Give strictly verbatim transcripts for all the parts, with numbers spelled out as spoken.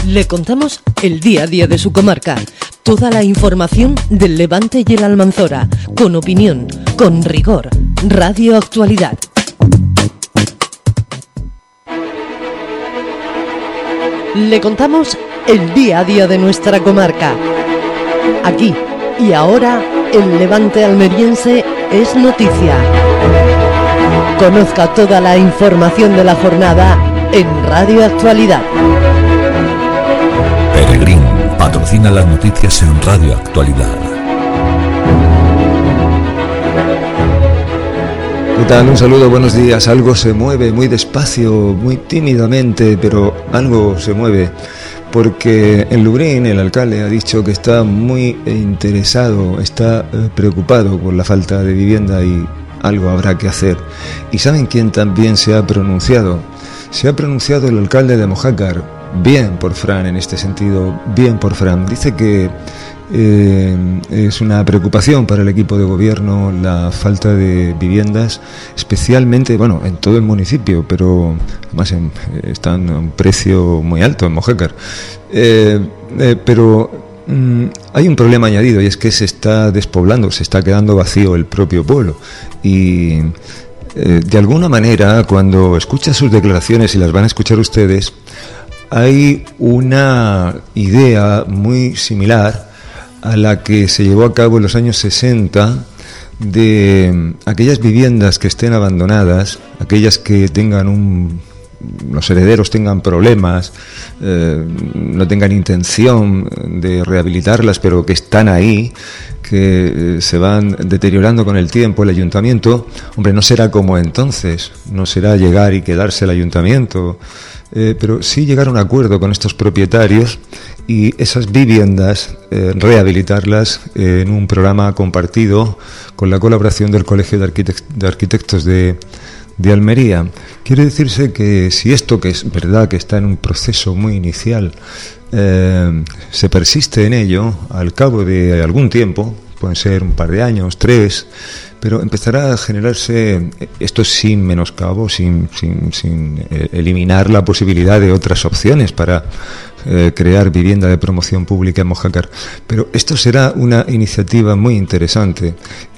Le contamos el día a día de su comarca, toda la información del Levante y el Almanzora, con opinión, con rigor. Radio Actualidad. Le contamos el día a día de nuestra comarca. Aquí y ahora, el Levante almeriense es noticia. Conozca toda la información de la jornada en Radio Actualidad. Peregrín patrocina las noticias en Radio Actualidad. ¿Qué tal? Un saludo, buenos días. Algo se mueve muy despacio, muy tímidamente, pero algo se mueve. Porque en Lubriñ el alcalde ha dicho que está muy interesado, está eh, preocupado por la falta de vivienda y algo habrá que hacer. ¿Y saben quién también se ha pronunciado? Se ha pronunciado el alcalde de Mojácar. Bien por Fran en este sentido, bien por Fran. Dice que eh, es una preocupación para el equipo de gobierno la falta de viviendas, especialmente, bueno, en todo el municipio, pero además en, están a un precio muy alto en Mojácar. Eh, eh, pero mm, hay un problema añadido, y es que se está despoblando, se está quedando vacío el propio pueblo. Y eh, de alguna manera, cuando escuchas sus declaraciones, y las van a escuchar ustedes, hay una idea muy similar a la que se llevó a cabo en los años sesenta de aquellas viviendas que estén abandonadas, aquellas que tengan un, los herederos tengan problemas, eh, no tengan intención de rehabilitarlas, pero que están ahí, que eh, se van deteriorando con el tiempo. El ayuntamiento, hombre, no será como entonces, no será llegar y quedarse el ayuntamiento, Eh, pero sí llegar a un acuerdo con estos propietarios y esas viviendas eh, rehabilitarlas eh, en un programa compartido con la colaboración del Colegio de, Arquitect- de Arquitectos de, de Almería. Quiere decirse que si esto, que es verdad que está en un proceso muy inicial, eh, se persiste en ello, al cabo de algún tiempo, pueden ser un par de años, tres, pero empezará a generarse, esto sin menoscabo, sin, sin, sin eh, eliminar la posibilidad de otras opciones para eh, crear vivienda de promoción pública en Mojácar, pero esto será una iniciativa muy interesante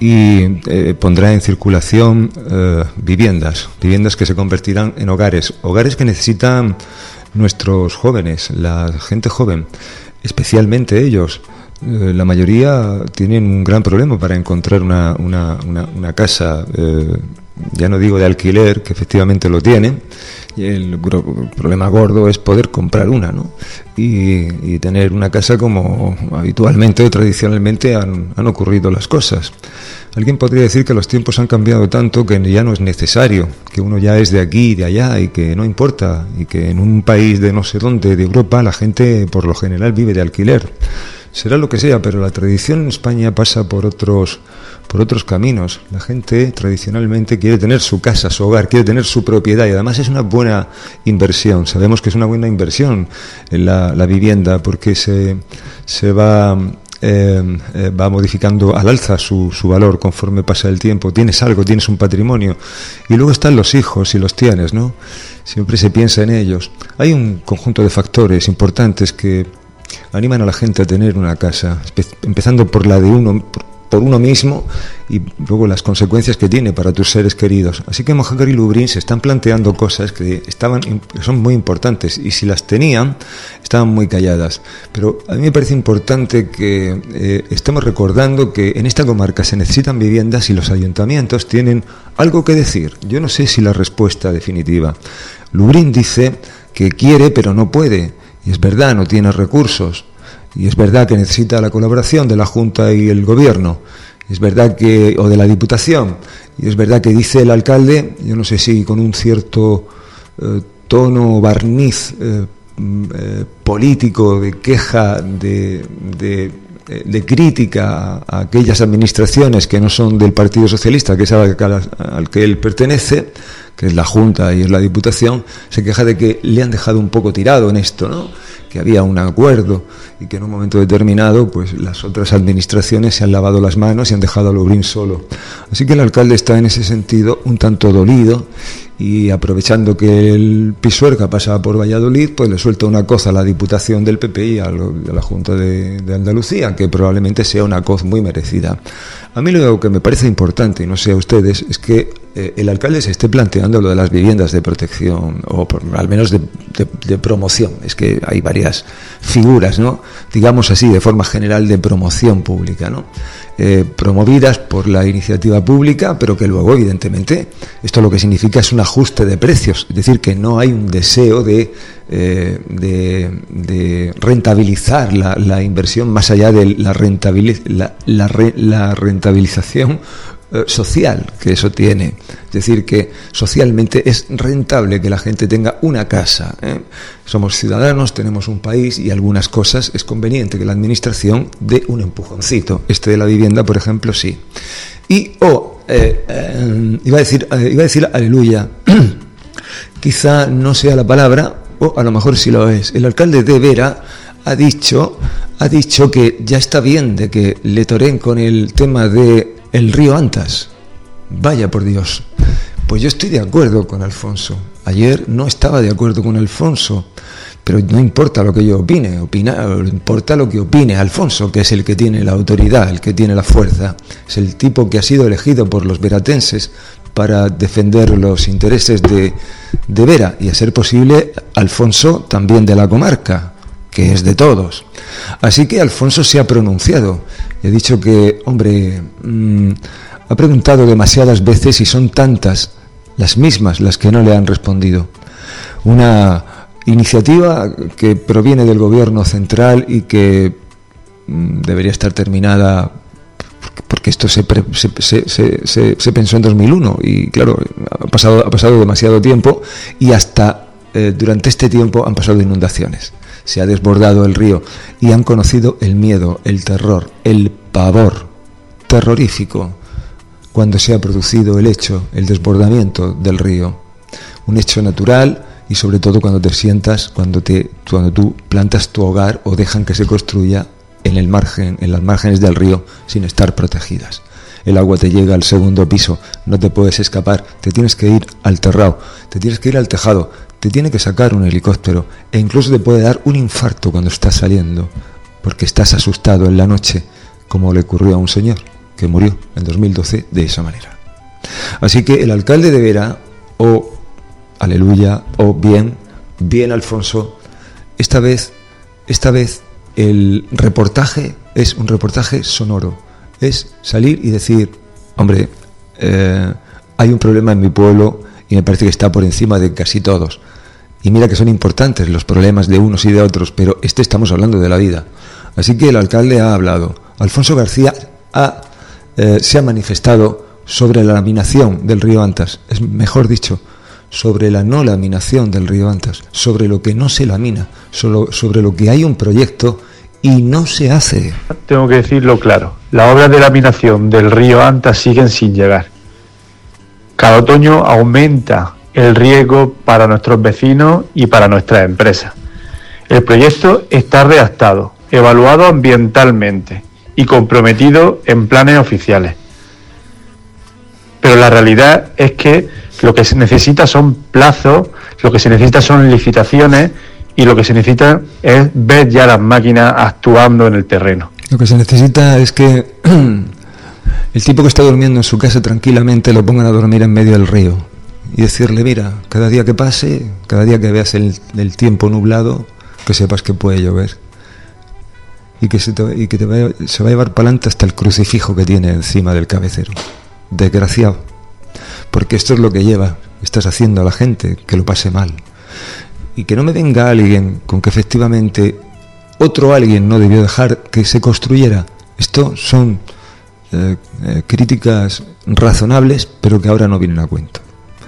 y eh, pondrá en circulación eh, viviendas, viviendas que se convertirán en hogares, hogares que necesitan nuestros jóvenes, la gente joven, especialmente ellos. Eh, la mayoría tienen un gran problema para encontrar una, una, una, una casa, eh, ya no digo de alquiler, que efectivamente lo tienen, y el, gro- el problema gordo es poder comprar una, ¿no? Y, y tener una casa como habitualmente o tradicionalmente han, han ocurrido las cosas. Alguien podría decir que los tiempos han cambiado tanto que ya no es necesario, que uno ya es de aquí y de allá y que no importa, y que en un país de no sé dónde, de Europa, la gente por lo general vive de alquiler. Será lo que sea, pero la tradición en España pasa por otros, por otros caminos. La gente tradicionalmente quiere tener su casa, su hogar, quiere tener su propiedad, y además es una buena inversión. Sabemos que es una buena inversión en la, la vivienda, porque se, se va, eh, eh, va modificando al alza su, su valor conforme pasa el tiempo. Tienes algo, tienes un patrimonio, y luego están los hijos, si los tienes, ¿no? Siempre se piensa en ellos. Hay un conjunto de factores importantes que animan a la gente a tener una casa, empezando por la de uno, por, por uno mismo, y luego las consecuencias que tiene para tus seres queridos. Así que en Mojácar y Lubriñ se están planteando cosas que estaban, que son muy importantes, y si las tenían, estaban muy calladas. Pero a mí me parece importante que eh, estemos recordando que en esta comarca se necesitan viviendas y los ayuntamientos tienen algo que decir. Yo no sé si la respuesta definitiva. Lubriñ dice que quiere pero no puede. Y es verdad, no tiene recursos, y es verdad que necesita la colaboración de la Junta y el Gobierno, y es verdad que, o de la Diputación, y es verdad que dice el alcalde, yo no sé si con un cierto eh, tono barniz eh, eh, político, de queja, de, de, de crítica a aquellas administraciones que no son del Partido Socialista, que es al, al que él pertenece, que es la Junta y es la Diputación, se queja de que le han dejado un poco tirado en esto, ¿no? Que había un acuerdo y que en un momento determinado pues las otras administraciones se han lavado las manos y han dejado a Lubriñ solo. Así que el alcalde está en ese sentido un tanto dolido y aprovechando que el Pisuerga pasa por Valladolid, pues le suelta una coz a la Diputación del P P y a, lo, a la Junta de, de Andalucía, que probablemente sea una coz muy merecida. A mí lo que me parece importante, y no sé a ustedes, es que eh, el alcalde se esté planteando lo de las viviendas de protección, o por, al menos de, de, de promoción. Es que hay varias figuras, ¿no?, digamos así, de forma general, de promoción pública, ¿no?, eh, promovidas por la iniciativa pública, pero que luego, evidentemente, esto lo que significa es un ajuste de precios, es decir, que no hay un deseo de, eh, de, de rentabilizar la, la inversión más allá de la, rentabiliz- la, la, re- la rentabilización eh, social que eso tiene. Es decir, que socialmente es rentable que la gente tenga una casa, ¿eh? Somos ciudadanos, tenemos un país y algunas cosas es conveniente que la administración dé un empujoncito. Este de la vivienda, por ejemplo, sí. Y, o, oh, eh, eh, iba a decir, eh, iba a decir aleluya, quizá no sea la palabra, o a lo mejor sí lo es. El alcalde de Vera ha dicho, ha dicho que ya está bien de que le toreen con el tema de el río Antas. Vaya por Dios. Pues yo estoy de acuerdo con Alfonso. Ayer no estaba de acuerdo con Alfonso, pero no importa lo que yo opine, opina, importa lo que opine Alfonso, que es el que tiene la autoridad, el que tiene la fuerza. Es el tipo que ha sido elegido por los veratenses para defender los intereses de, de Vera, y a ser posible, Alfonso también de la comarca, que es de todos. Así que Alfonso se ha pronunciado y ha dicho que, hombre, mmm, ha preguntado demasiadas veces y son tantas las mismas las que no le han respondido. Una iniciativa que proviene del gobierno central y que mmm, debería estar terminada, porque esto se, pre, se, se, se, se, se pensó en dos mil uno y claro, ha pasado, ha pasado demasiado tiempo, y hasta eh, durante este tiempo han pasado inundaciones. Se ha desbordado el río y han conocido el miedo, el terror, el pavor terrorífico cuando se ha producido el hecho, el desbordamiento del río. Un hecho natural, y sobre todo cuando te sientas, cuando, te, cuando tú plantas tu hogar o dejan que se construya en el margen, en las márgenes del río sin estar protegidas. El agua te llega al segundo piso, no te puedes escapar, te tienes que ir al terrado, te tienes que ir al tejado, te tiene que sacar un helicóptero e incluso te puede dar un infarto cuando estás saliendo, porque estás asustado en la noche, como le ocurrió a un señor que murió en dos mil doce de esa manera. Así que el alcalde de Vera, o aleluya, o bien, bien Alfonso, esta vez, esta vez el reportaje es un reportaje sonoro, es salir y decir, hombre, eh, hay un problema en mi pueblo y me parece que está por encima de casi todos. Y mira que son importantes los problemas de unos y de otros, pero este estamos hablando de la vida. Así que el alcalde ha hablado. Alfonso García ha, eh, se ha manifestado sobre la laminación del río Antas, es mejor dicho, sobre la no laminación del río Antas, sobre lo que no se lamina, solo sobre lo que hay un proyecto y no se hace. Tengo que decirlo claro, las obras de laminación del río Antas siguen sin llegar. Cada otoño aumenta el riesgo para nuestros vecinos y para nuestras empresas. El proyecto está redactado, evaluado ambientalmente y comprometido en planes oficiales. Pero la realidad es que lo que se necesita son plazos, lo que se necesita son licitaciones y lo que se necesita es ver ya las máquinas actuando en el terreno. Lo que se necesita es que el tipo que está durmiendo en su casa tranquilamente lo pongan a dormir en medio del río y decirle, mira, cada día que pase, cada día que veas el, el tiempo nublado, que sepas que puede llover y que se, te, y que te va, se va a llevar para adelante hasta el crucifijo que tiene encima del cabecero. Desgraciado, porque esto es lo que lleva, estás haciendo a la gente que lo pase mal, y que no me venga alguien con que efectivamente otro alguien no debió dejar que se construyera. Esto son eh, eh, críticas razonables, pero que ahora no vienen a cuento,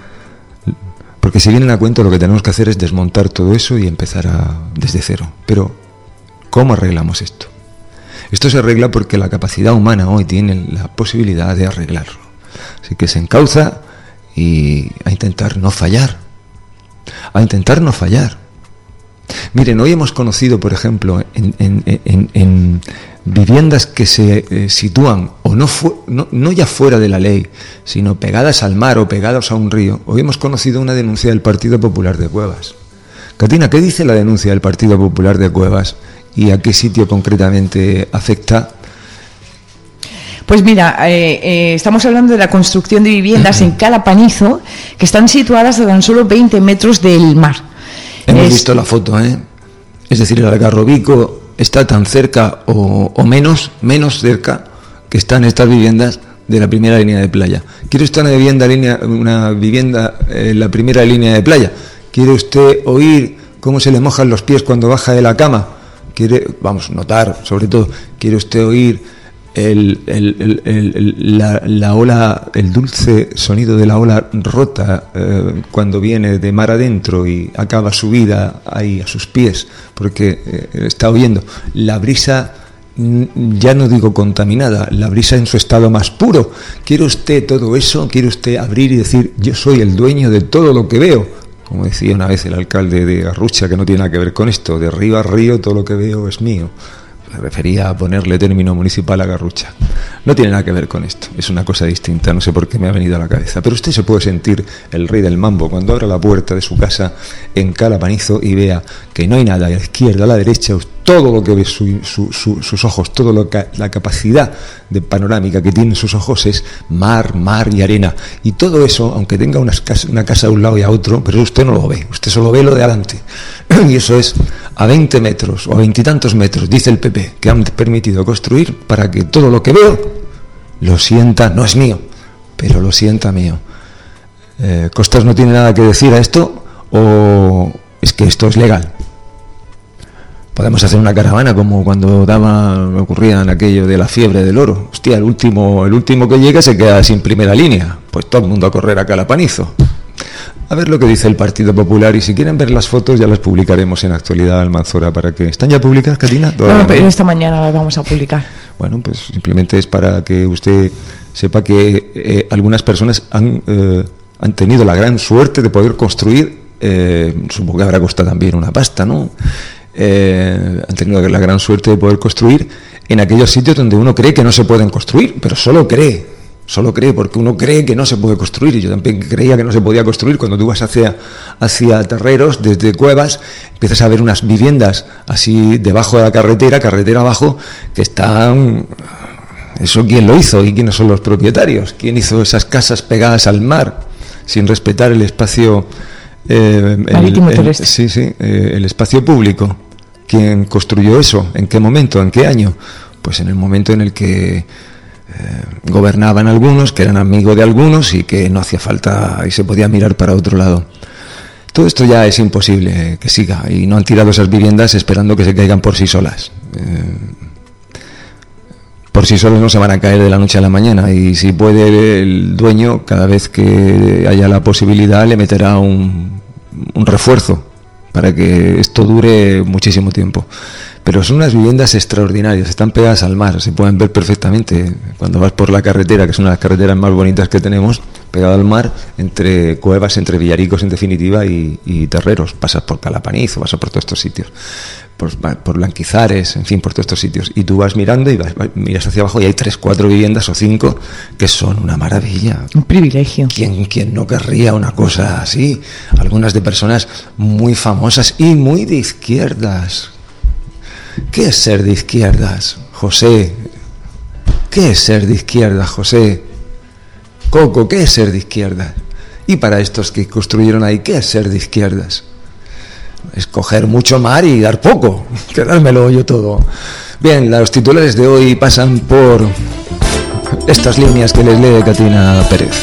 porque si vienen a cuento lo que tenemos que hacer es desmontar todo eso y empezar a, desde cero. Pero ¿cómo arreglamos esto? Esto se arregla porque la capacidad humana hoy tiene la posibilidad de arreglarlo. Así que se encauza y a intentar no fallar, a intentar no fallar. Miren, hoy hemos conocido, por ejemplo, en, en, en, en viviendas que se eh, sitúan o como no, fu- no, no ya fuera de la ley, sino pegadas al mar o pegadas a un río, hoy hemos conocido una denuncia del Partido Popular de Cuevas. Catina, ¿qué dice la denuncia del Partido Popular de Cuevas y a qué sitio concretamente afecta? Pues mira, eh, eh, estamos hablando de la construcción de viviendas en Calapanizo que están situadas a tan solo veinte metros del mar. Hemos es... visto la foto, ¿eh? Es decir, el Algarrobico está tan cerca o, o menos, menos cerca que están estas viviendas de la primera línea de playa. ¿Quiere usted una vivienda, línea, una vivienda en la primera línea de playa? ¿Quiere usted oír cómo se le mojan los pies cuando baja de la cama? ¿Quiere, vamos, notar, sobre todo, quiere usted oír el, el, el, el, el, la, la ola, el dulce sonido de la ola rota eh, cuando viene de mar adentro y acaba su vida ahí a sus pies? Porque eh, está oyendo la brisa, ya no digo contaminada, la brisa en su estado más puro. ¿Quiere usted todo eso? ¿Quiere usted abrir y decir, yo soy el dueño de todo lo que veo? Como decía una vez el alcalde de Garrucha, que no tiene nada que ver con esto, de río a río todo lo que veo es mío. Me refería a ponerle término municipal a Garrucha. No tiene nada que ver con esto, es una cosa distinta, no sé por qué me ha venido a la cabeza. Pero usted se puede sentir el rey del mambo cuando abra la puerta de su casa en Calapanizo y vea que no hay nada a la izquierda, a la derecha, todo lo que ve su, su, su, sus ojos, todo lo que la capacidad de panorámica que tienen sus ojos es mar, mar y arena. Y todo eso, aunque tenga una casa, una casa a un lado y a otro, pero usted no lo ve, usted solo ve lo de adelante. Y eso es a veinte metros o a veintitantos metros, dice el P P, que han permitido construir para que todo lo que veo lo sienta, no es mío, pero lo sienta mío. Eh, ¿Costas no tiene nada que decir a esto o es que esto es legal? Podemos hacer una caravana como cuando daba, ocurría aquello de la fiebre del oro. Hostia, el último, el último que llega se queda sin primera línea. Pues todo el mundo a correr a Calapanizo. A ver lo que dice el Partido Popular, y si quieren ver las fotos ya las publicaremos en Actualidad Almanzora para que... ¿Están ya publicadas, Catina? No, pero esta mañana las vamos a publicar. Bueno, pues simplemente es para que usted sepa que eh, algunas personas han, eh, han tenido la gran suerte de poder construir, eh, supongo que habrá costado también una pasta, ¿no? Eh, han tenido la gran suerte de poder construir en aquellos sitios donde uno cree que no se pueden construir, pero solo cree, solo cree, porque uno cree que no se puede construir, y yo también creía que no se podía construir. Cuando tú vas hacia, hacia Terreros, desde Cuevas, empiezas a ver unas viviendas así debajo de la carretera, carretera abajo, que están... ¿Eso quién lo hizo? ¿Y quiénes son los propietarios? ¿Quién hizo esas casas pegadas al mar sin respetar el espacio eh, marítimo el, terrestre? El, sí, sí, eh, el espacio público. ¿Quién construyó eso? ¿En qué momento? ¿En qué año? Pues en el momento en el que eh, gobernaban algunos, que eran amigos de algunos y que no hacía falta y se podía mirar para otro lado. Todo esto ya es imposible que siga, y no han tirado esas viviendas esperando que se caigan por sí solas. Eh, por sí solas no se van a caer de la noche a la mañana, y si puede el dueño, cada vez que haya la posibilidad, le meterá un, un refuerzo para que esto dure muchísimo tiempo. Pero son unas viviendas extraordinarias, están pegadas al mar, se pueden ver perfectamente cuando vas por la carretera, que es una de las carreteras más bonitas que tenemos, pegado al mar, entre Cuevas, entre Villaricos en definitiva y, y Terreros. Pasas por Calapanizo, pasas por todos estos sitios, por, por Blanquizares, en fin, por todos estos sitios, y tú vas mirando y vas, vas, miras hacia abajo y hay tres, cuatro viviendas o cinco que son una maravilla. Un privilegio. ¿Quién, quién no querría una cosa así? Algunas de personas muy famosas y muy de izquierdas. ¿Qué es ser de izquierdas, José? ¿Qué es ser de izquierdas, José? Coco, ¿qué es ser de izquierdas? Y para estos que construyeron ahí, ¿qué es ser de izquierdas? Es coger mucho mar y dar poco, quedármelo yo todo. Bien, los titulares de hoy pasan por estas líneas que les lee Catina Pérez.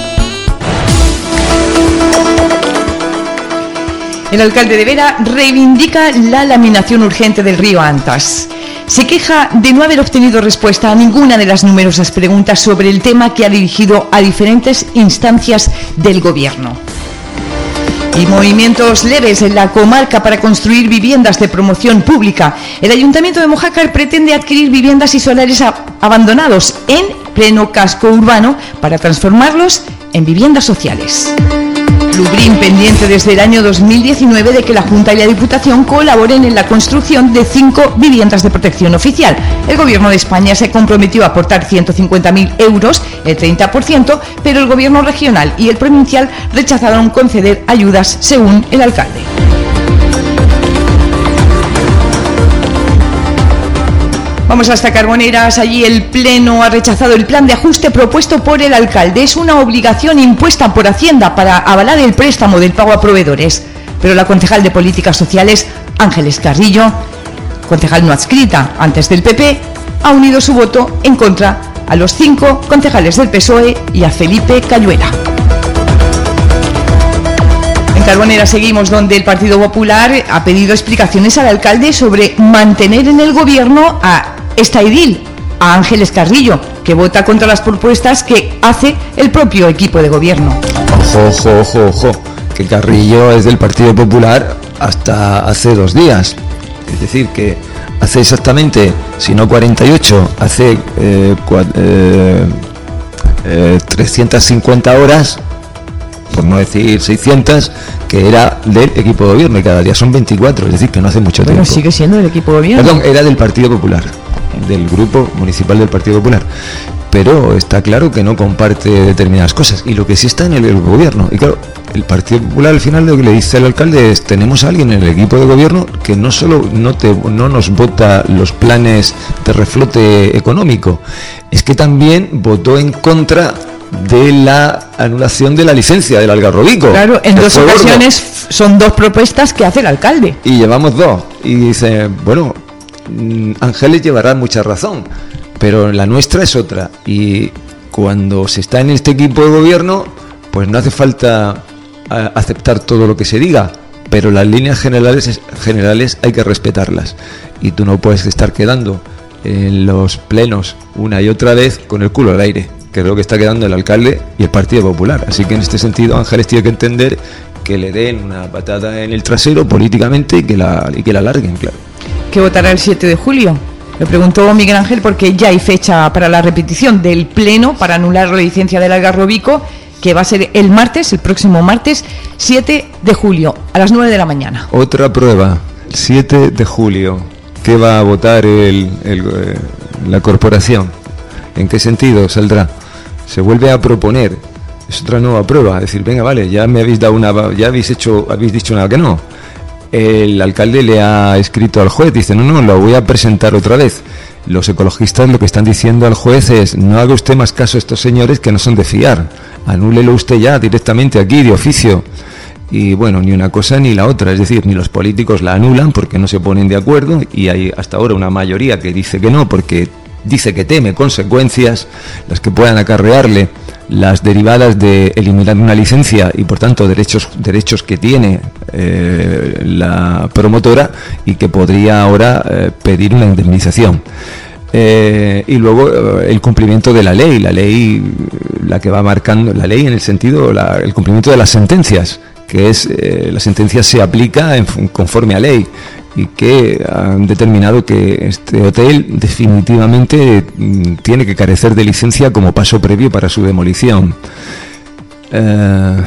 El alcalde de Vera reivindica la laminación urgente del río Antas. Se queja de no haber obtenido respuesta a ninguna de las numerosas preguntas sobre el tema que ha dirigido a diferentes instancias del gobierno. Y movimientos leves en la comarca para construir viviendas de promoción pública. El Ayuntamiento de Mojácar pretende adquirir viviendas y solares a- abandonados en pleno casco urbano para transformarlos en viviendas sociales. Lumbrín pendiente desde el año dos mil diecinueve de que la Junta y la Diputación colaboren en la construcción de cinco viviendas de protección oficial. El Gobierno de España se comprometió a aportar ciento cincuenta mil euros, el treinta por ciento, pero el Gobierno regional y el provincial rechazaron conceder ayudas, según el alcalde. Vamos hasta Carboneras. Allí el Pleno ha rechazado el plan de ajuste propuesto por el alcalde. Es una obligación impuesta por Hacienda para avalar el préstamo del pago a proveedores. Pero la concejal de Políticas Sociales, Ángeles Carrillo, concejal no adscrita antes del P P, ha unido su voto en contra a los cinco concejales del P S O E y a Felipe Cayuela. En Carboneras seguimos, donde el Partido Popular ha pedido explicaciones al alcalde sobre mantener en el gobierno a esta edil, a Ángeles Carrillo, que vota contra las propuestas que hace el propio equipo de gobierno. Ojo, ojo, ojo, ojo, que Carrillo es del Partido Popular hasta hace dos días. Es decir, que hace exactamente, si no cuarenta y ocho, hace eh, cua- eh, eh, trescientas cincuenta horas, por no decir seiscientas, que era del equipo de gobierno, y cada día son veinticuatro, es decir, que no hace mucho Bueno, tiempo. sigue siendo del equipo de gobierno. Perdón, era del Partido Popular, del grupo municipal del Partido Popular, pero está claro que no comparte determinadas cosas, y lo que sí está en el, el gobierno. Y claro, el Partido Popular al final lo que le dice al alcalde es: tenemos a alguien en el equipo de gobierno que no solo no, te, no nos vota los planes de reflote económico, es que también votó en contra de la anulación de la licencia del Algarrobico. Claro, en dos ocasiones gordo. Son dos propuestas que hace el alcalde. Y llevamos dos. Y dice, bueno, Ángeles llevará mucha razón, pero la nuestra es otra. Y cuando se está en este equipo de gobierno, pues no hace falta aceptar todo lo que se diga, pero las líneas generales, generales hay que respetarlas. Y tú no puedes estar quedando en los plenos una y otra vez con el culo al aire, que es lo que está quedando el alcalde y el Partido Popular. Así que en este sentido Ángeles tiene que entender que le den una patada en el trasero políticamente y que la, y que la larguen, claro. ¿Qué votará el siete de julio? Le preguntó Miguel Ángel, porque ya hay fecha para la repetición del pleno para anular la licencia del Algarrobico, que va a ser el martes, el próximo martes, siete de julio, a las nueve de la mañana. Otra prueba, siete de julio. ¿Qué va a votar el, el, la corporación? ¿En qué sentido saldrá? Se vuelve a proponer, es otra nueva prueba, es decir, venga, vale, ya me habéis dado una, ya habéis hecho, habéis dicho nada que no. El alcalde le ha escrito al juez, dice, no, no, lo voy a presentar otra vez. Los ecologistas lo que están diciendo al juez es: no haga usted más caso a estos señores que no son de fiar, anúlelo usted ya directamente aquí, de oficio. Y bueno, ni una cosa ni la otra, es decir, ni los políticos la anulan porque no se ponen de acuerdo, y hay hasta ahora una mayoría que dice que no, porque dice que teme consecuencias, las que puedan acarrearle las derivadas de eliminar una licencia y por tanto derechos derechos que tiene eh, la promotora, y que podría ahora eh, pedir una indemnización. Eh, y luego eh, el cumplimiento de la ley, la ley, la que va marcando, la ley en el sentido, la, el cumplimiento de las sentencias, que es, eh, la sentencia se aplica en, conforme a ley, y que han determinado que este hotel definitivamente mm, tiene que carecer de licencia como paso previo para su demolición. Eh,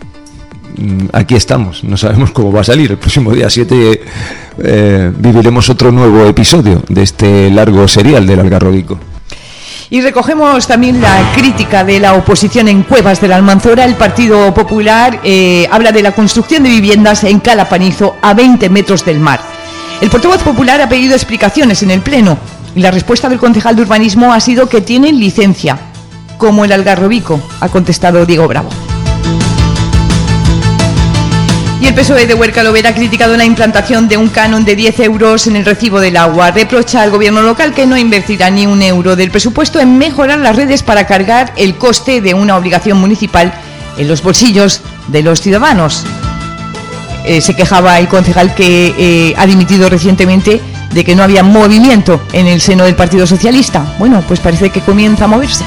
aquí estamos, no sabemos cómo va a salir. El próximo día siete eh, viviremos otro nuevo episodio de este largo serial del Algarrobico. Y recogemos también la crítica de la oposición en Cuevas de la Almanzora. El Partido Popular eh, habla de la construcción de viviendas en Calapanizo, a veinte metros del mar. El portavoz popular ha pedido explicaciones en el Pleno, y la respuesta del concejal de urbanismo ha sido que tienen licencia, como el Algarrobico, ha contestado Diego Bravo. Y el P S O E de Huerca Lovera ha criticado la implantación de un canon de diez euros en el recibo del agua. Reprocha al gobierno local que no invertirá ni un euro del presupuesto en mejorar las redes para cargar el coste de una obligación municipal en los bolsillos de los ciudadanos. Eh, se quejaba el concejal, que eh, ha dimitido recientemente, de que no había movimiento en el seno del Partido Socialista. Bueno, pues parece que comienza a moverse.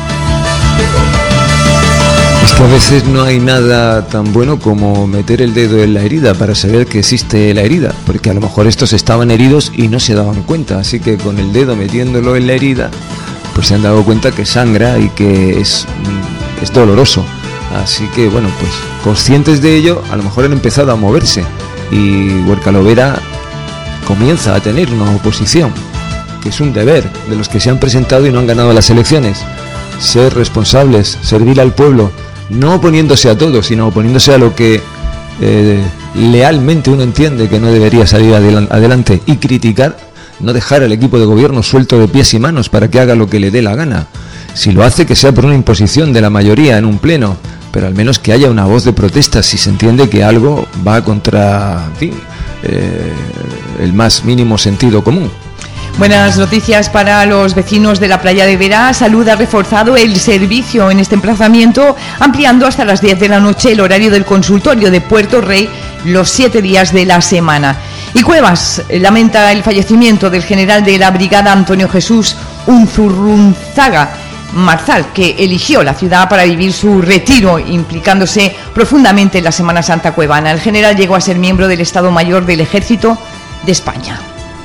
Es que a veces no hay nada tan bueno como meter el dedo en la herida para saber que existe la herida, porque a lo mejor estos estaban heridos y no se daban cuenta, así que con el dedo metiéndolo en la herida, pues se han dado cuenta que sangra y que es, es doloroso. Así que bueno, pues conscientes de ello, a lo mejor han empezado a moverse y Gorka Lobera comienza a tener una oposición, que es un deber de los que se han presentado y no han ganado las elecciones. Ser responsables, servir al pueblo, no oponiéndose a todo, sino oponiéndose a lo que eh, lealmente uno entiende que no debería salir adelante, y criticar, no dejar al equipo de gobierno suelto de pies y manos para que haga lo que le dé la gana. Si lo hace, que sea por una imposición de la mayoría en un pleno, pero al menos que haya una voz de protesta si se entiende que algo va contra, en fin, eh, el más mínimo sentido común. Buenas noticias para los vecinos de la playa de Vera. Salud ha reforzado el servicio en este emplazamiento, ampliando hasta las diez de la noche el horario del consultorio de Puerto Rey los siete días de la semana. Y Cuevas lamenta el fallecimiento del general de la brigada Antonio Jesús Unzurrunzaga Marzal, que eligió la ciudad para vivir su retiro, implicándose profundamente en la Semana Santa cuevana. El general llegó a ser miembro del Estado Mayor del Ejército de España.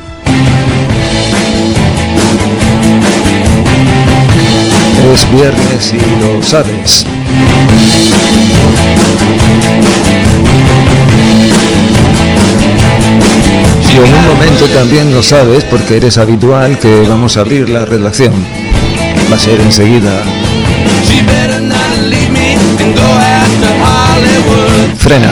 Es viernes y lo sabes. Y en un momento también lo sabes, porque eres habitual, que vamos a abrir la redacción. Va a ser enseguida. Frena.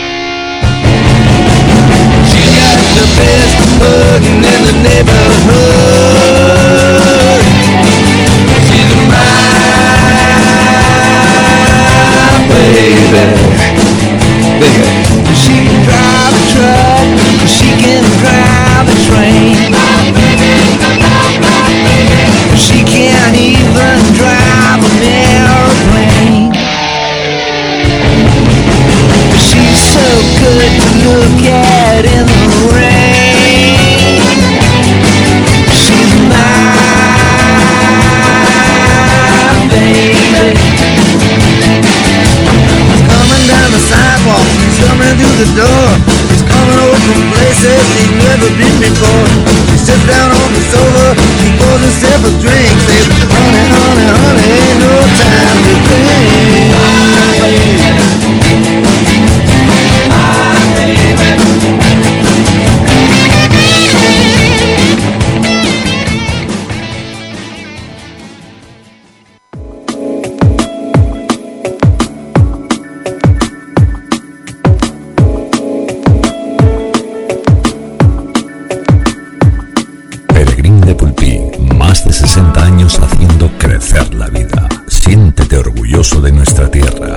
She can drive a truck, she can drive a train. She can't even drive an airplane. She's so good to look at in the rain. She's my baby. Coming down the sidewalk, she's coming through the door. She's coming over from places she's never been before. She sits down on the sofa, she goes and sips a drink. Says, honey, honey, honey, ain't no time to think. sesenta años haciendo crecer la vida. Siéntete orgulloso de nuestra tierra.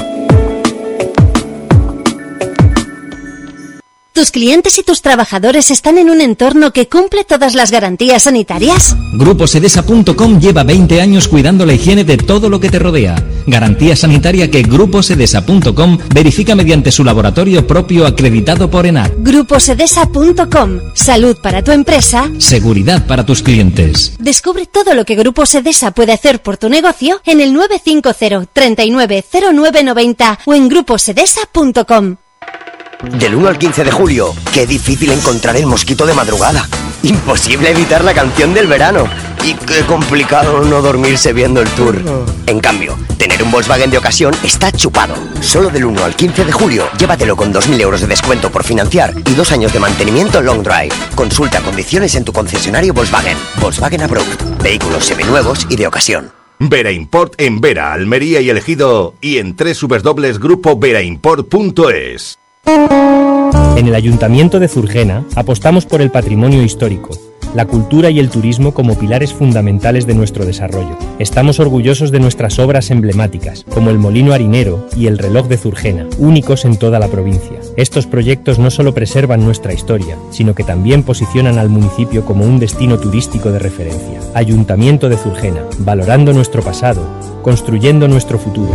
¿Tus clientes y tus trabajadores están en un entorno que cumple todas las garantías sanitarias? Grupo Sedesa punto com lleva veinte años cuidando la higiene de todo lo que te rodea. Garantía sanitaria que Grupo Sedesa punto com verifica mediante su laboratorio propio acreditado por ENAC. Grupo Sedesa punto com. Salud para tu empresa. Seguridad para tus clientes. Descubre todo lo que Grupo Sedesa puede hacer por tu negocio en el nueve cinco cero, treinta y nueve, cero nueve noventa o en grupo sedesa punto com. Del uno al quince de julio, qué difícil encontrar el mosquito de madrugada. Imposible evitar la canción del verano. Y qué complicado no dormirse viendo el tour. En cambio, tener un Volkswagen de ocasión está chupado. Solo del uno al quince de julio, llévatelo con dos mil euros de descuento por financiar y dos años de mantenimiento long drive. Consulta condiciones en tu concesionario Volkswagen. Volkswagen Approved. Vehículos seminuevos y de ocasión. Vera Import en Vera, Almería y El Ejido y en doble u doble u doble u punto grupo vera import punto es. En el Ayuntamiento de Zurgena apostamos por el patrimonio histórico, la cultura y el turismo como pilares fundamentales de nuestro desarrollo. Estamos orgullosos de nuestras obras emblemáticas, como el Molino Harinero y el Reloj de Zurgena, únicos en toda la provincia. Estos proyectos no solo preservan nuestra historia, sino que también posicionan al municipio como un destino turístico de referencia. Ayuntamiento de Zurgena, valorando nuestro pasado, construyendo nuestro futuro.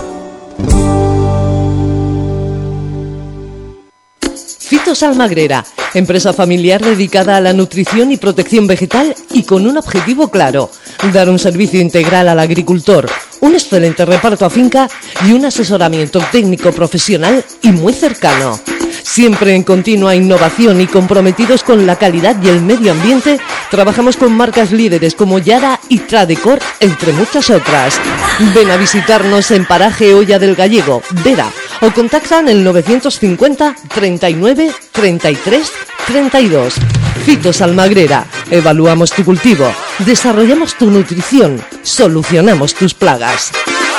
Fitos Almagrera, empresa familiar dedicada a la nutrición y protección vegetal y con un objetivo claro: dar un servicio integral al agricultor, un excelente reparto a finca y un asesoramiento técnico profesional y muy cercano. Siempre en continua innovación y comprometidos con la calidad y el medio ambiente, trabajamos con marcas líderes como Yara y Tradecor, entre muchas otras. Ven a visitarnos en Paraje Olla del Gallego, Vera, o contactan el novecientos cincuenta, treinta y nueve, treinta y tres, treinta y dos. Fitos Almagrera. Evaluamos tu cultivo, desarrollamos tu nutrición, solucionamos tus plagas.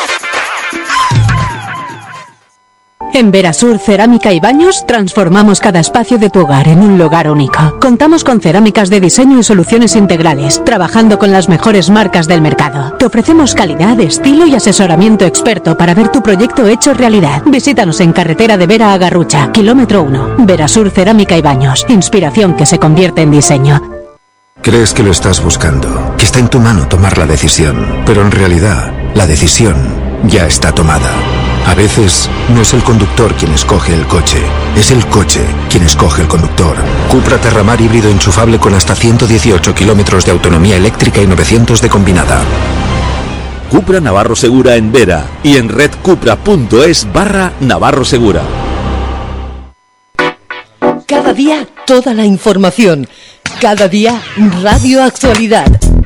En Verasur Cerámica y Baños transformamos cada espacio de tu hogar en un lugar único. Contamos con cerámicas de diseño y soluciones integrales, trabajando con las mejores marcas del mercado. Te ofrecemos calidad, estilo y asesoramiento experto para ver tu proyecto hecho realidad. Visítanos en Carretera de Vera a Garrucha, kilómetro uno. Verasur Cerámica y Baños, inspiración que se convierte en diseño. Crees que lo estás buscando, que está en tu mano tomar la decisión, pero en realidad la decisión ya está tomada. A veces no es el conductor quien escoge el coche, es el coche quien escoge el conductor. Cupra Terramar híbrido enchufable con hasta ciento dieciocho kilómetros de autonomía eléctrica y novecientos de combinada. Cupra Navarro Segura en Vera y en redcupra.es barra Navarro Segura. Cada día toda la información. Cada día Radio Actualidad.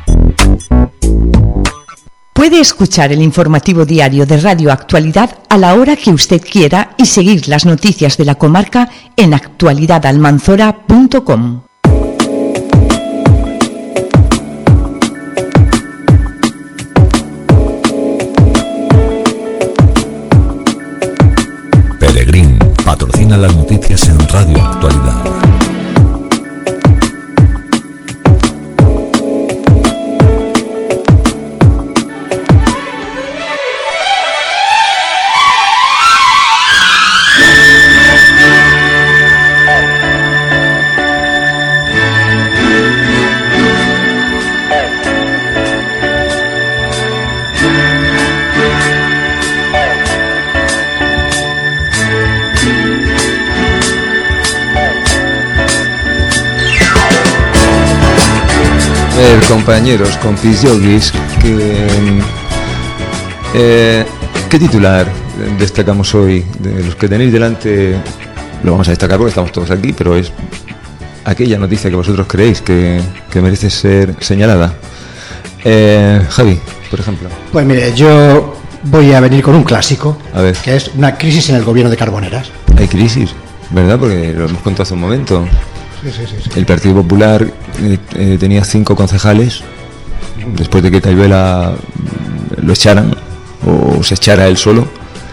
Puede escuchar el informativo diario de Radio Actualidad a la hora que usted quiera y seguir las noticias de la comarca en actualidad almanzora punto com. Peregrín patrocina las noticias en Radio Actualidad. A ver, compañeros, compis yogis, que, eh, ¿qué titular destacamos hoy? De los que tenéis delante, lo vamos a destacar porque estamos todos aquí, pero es aquella noticia que vosotros creéis que, que merece ser señalada. Eh, Javi, por ejemplo. Pues mire, yo voy a venir con un clásico, a ver. Que es una crisis en el gobierno de Carboneras. Hay crisis, ¿verdad? Porque lo hemos contado hace un momento. Sí, sí, sí, sí. El Partido Popular eh, eh, tenía cinco concejales después de que Caivela lo echaran o se echara él solo,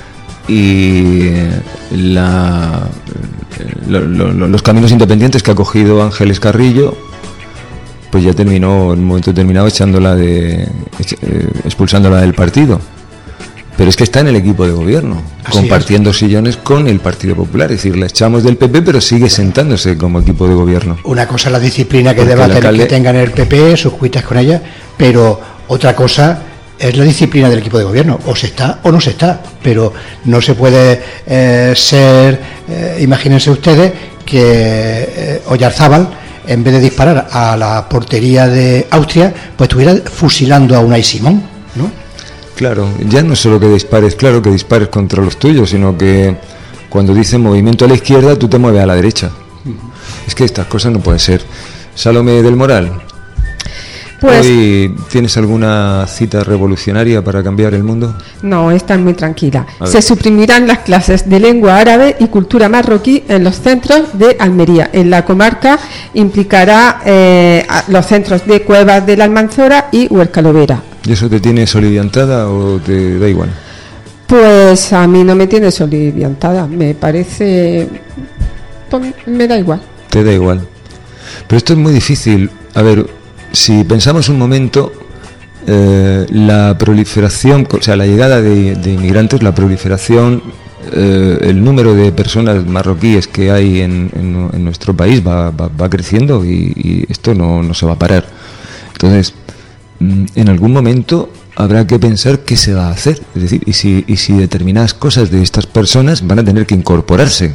y la, lo, lo, los caminos independientes que ha cogido Ángeles Carrillo, pues ya terminó en un momento determinado echándola de eh, expulsándola del partido. Pero es que está en el equipo de gobierno, así compartiendo es. sillones con el Partido Popular. Es decir, la echamos del P P, pero sigue sentándose como equipo de gobierno. Una cosa es la disciplina que deba tener, alcalde... que tengan el P P, sus cuitas con ella, pero otra cosa es la disciplina del equipo de gobierno. O se está o no se está, pero no se puede eh, ser... Eh, imagínense ustedes que eh, Oyarzábal, en vez de disparar a la portería de Austria, pues estuviera fusilando a Unai Simón, ¿no? Claro, ya no solo que dispares, claro que dispares contra los tuyos, sino que cuando dicen movimiento a la izquierda, tú te mueves a la derecha. Uh-huh. Es que estas cosas no pueden ser. Salomé del Moral, pues, ¿hoy tienes alguna cita revolucionaria para cambiar el mundo? No, esta es muy tranquila. Se suprimirán las clases de lengua árabe y cultura marroquí en los centros de Almería. En la comarca implicará eh, los centros de Cuevas de la Almanzora y Huercalovera. ¿Y eso te tiene soliviantada o te da igual? Pues a mí no me tiene soliviantada, me parece... Pues me da igual. Te da igual. Pero esto es muy difícil. A ver, si pensamos un momento, eh, la proliferación, o sea, la llegada de, de inmigrantes, la proliferación, eh, el número de personas marroquíes que hay en, en, en nuestro país va, va, va creciendo y, y esto no, no se va a parar. Entonces, en algún momento habrá que pensar qué se va a hacer, es decir, y si, y si determinadas cosas de estas personas van a tener que incorporarse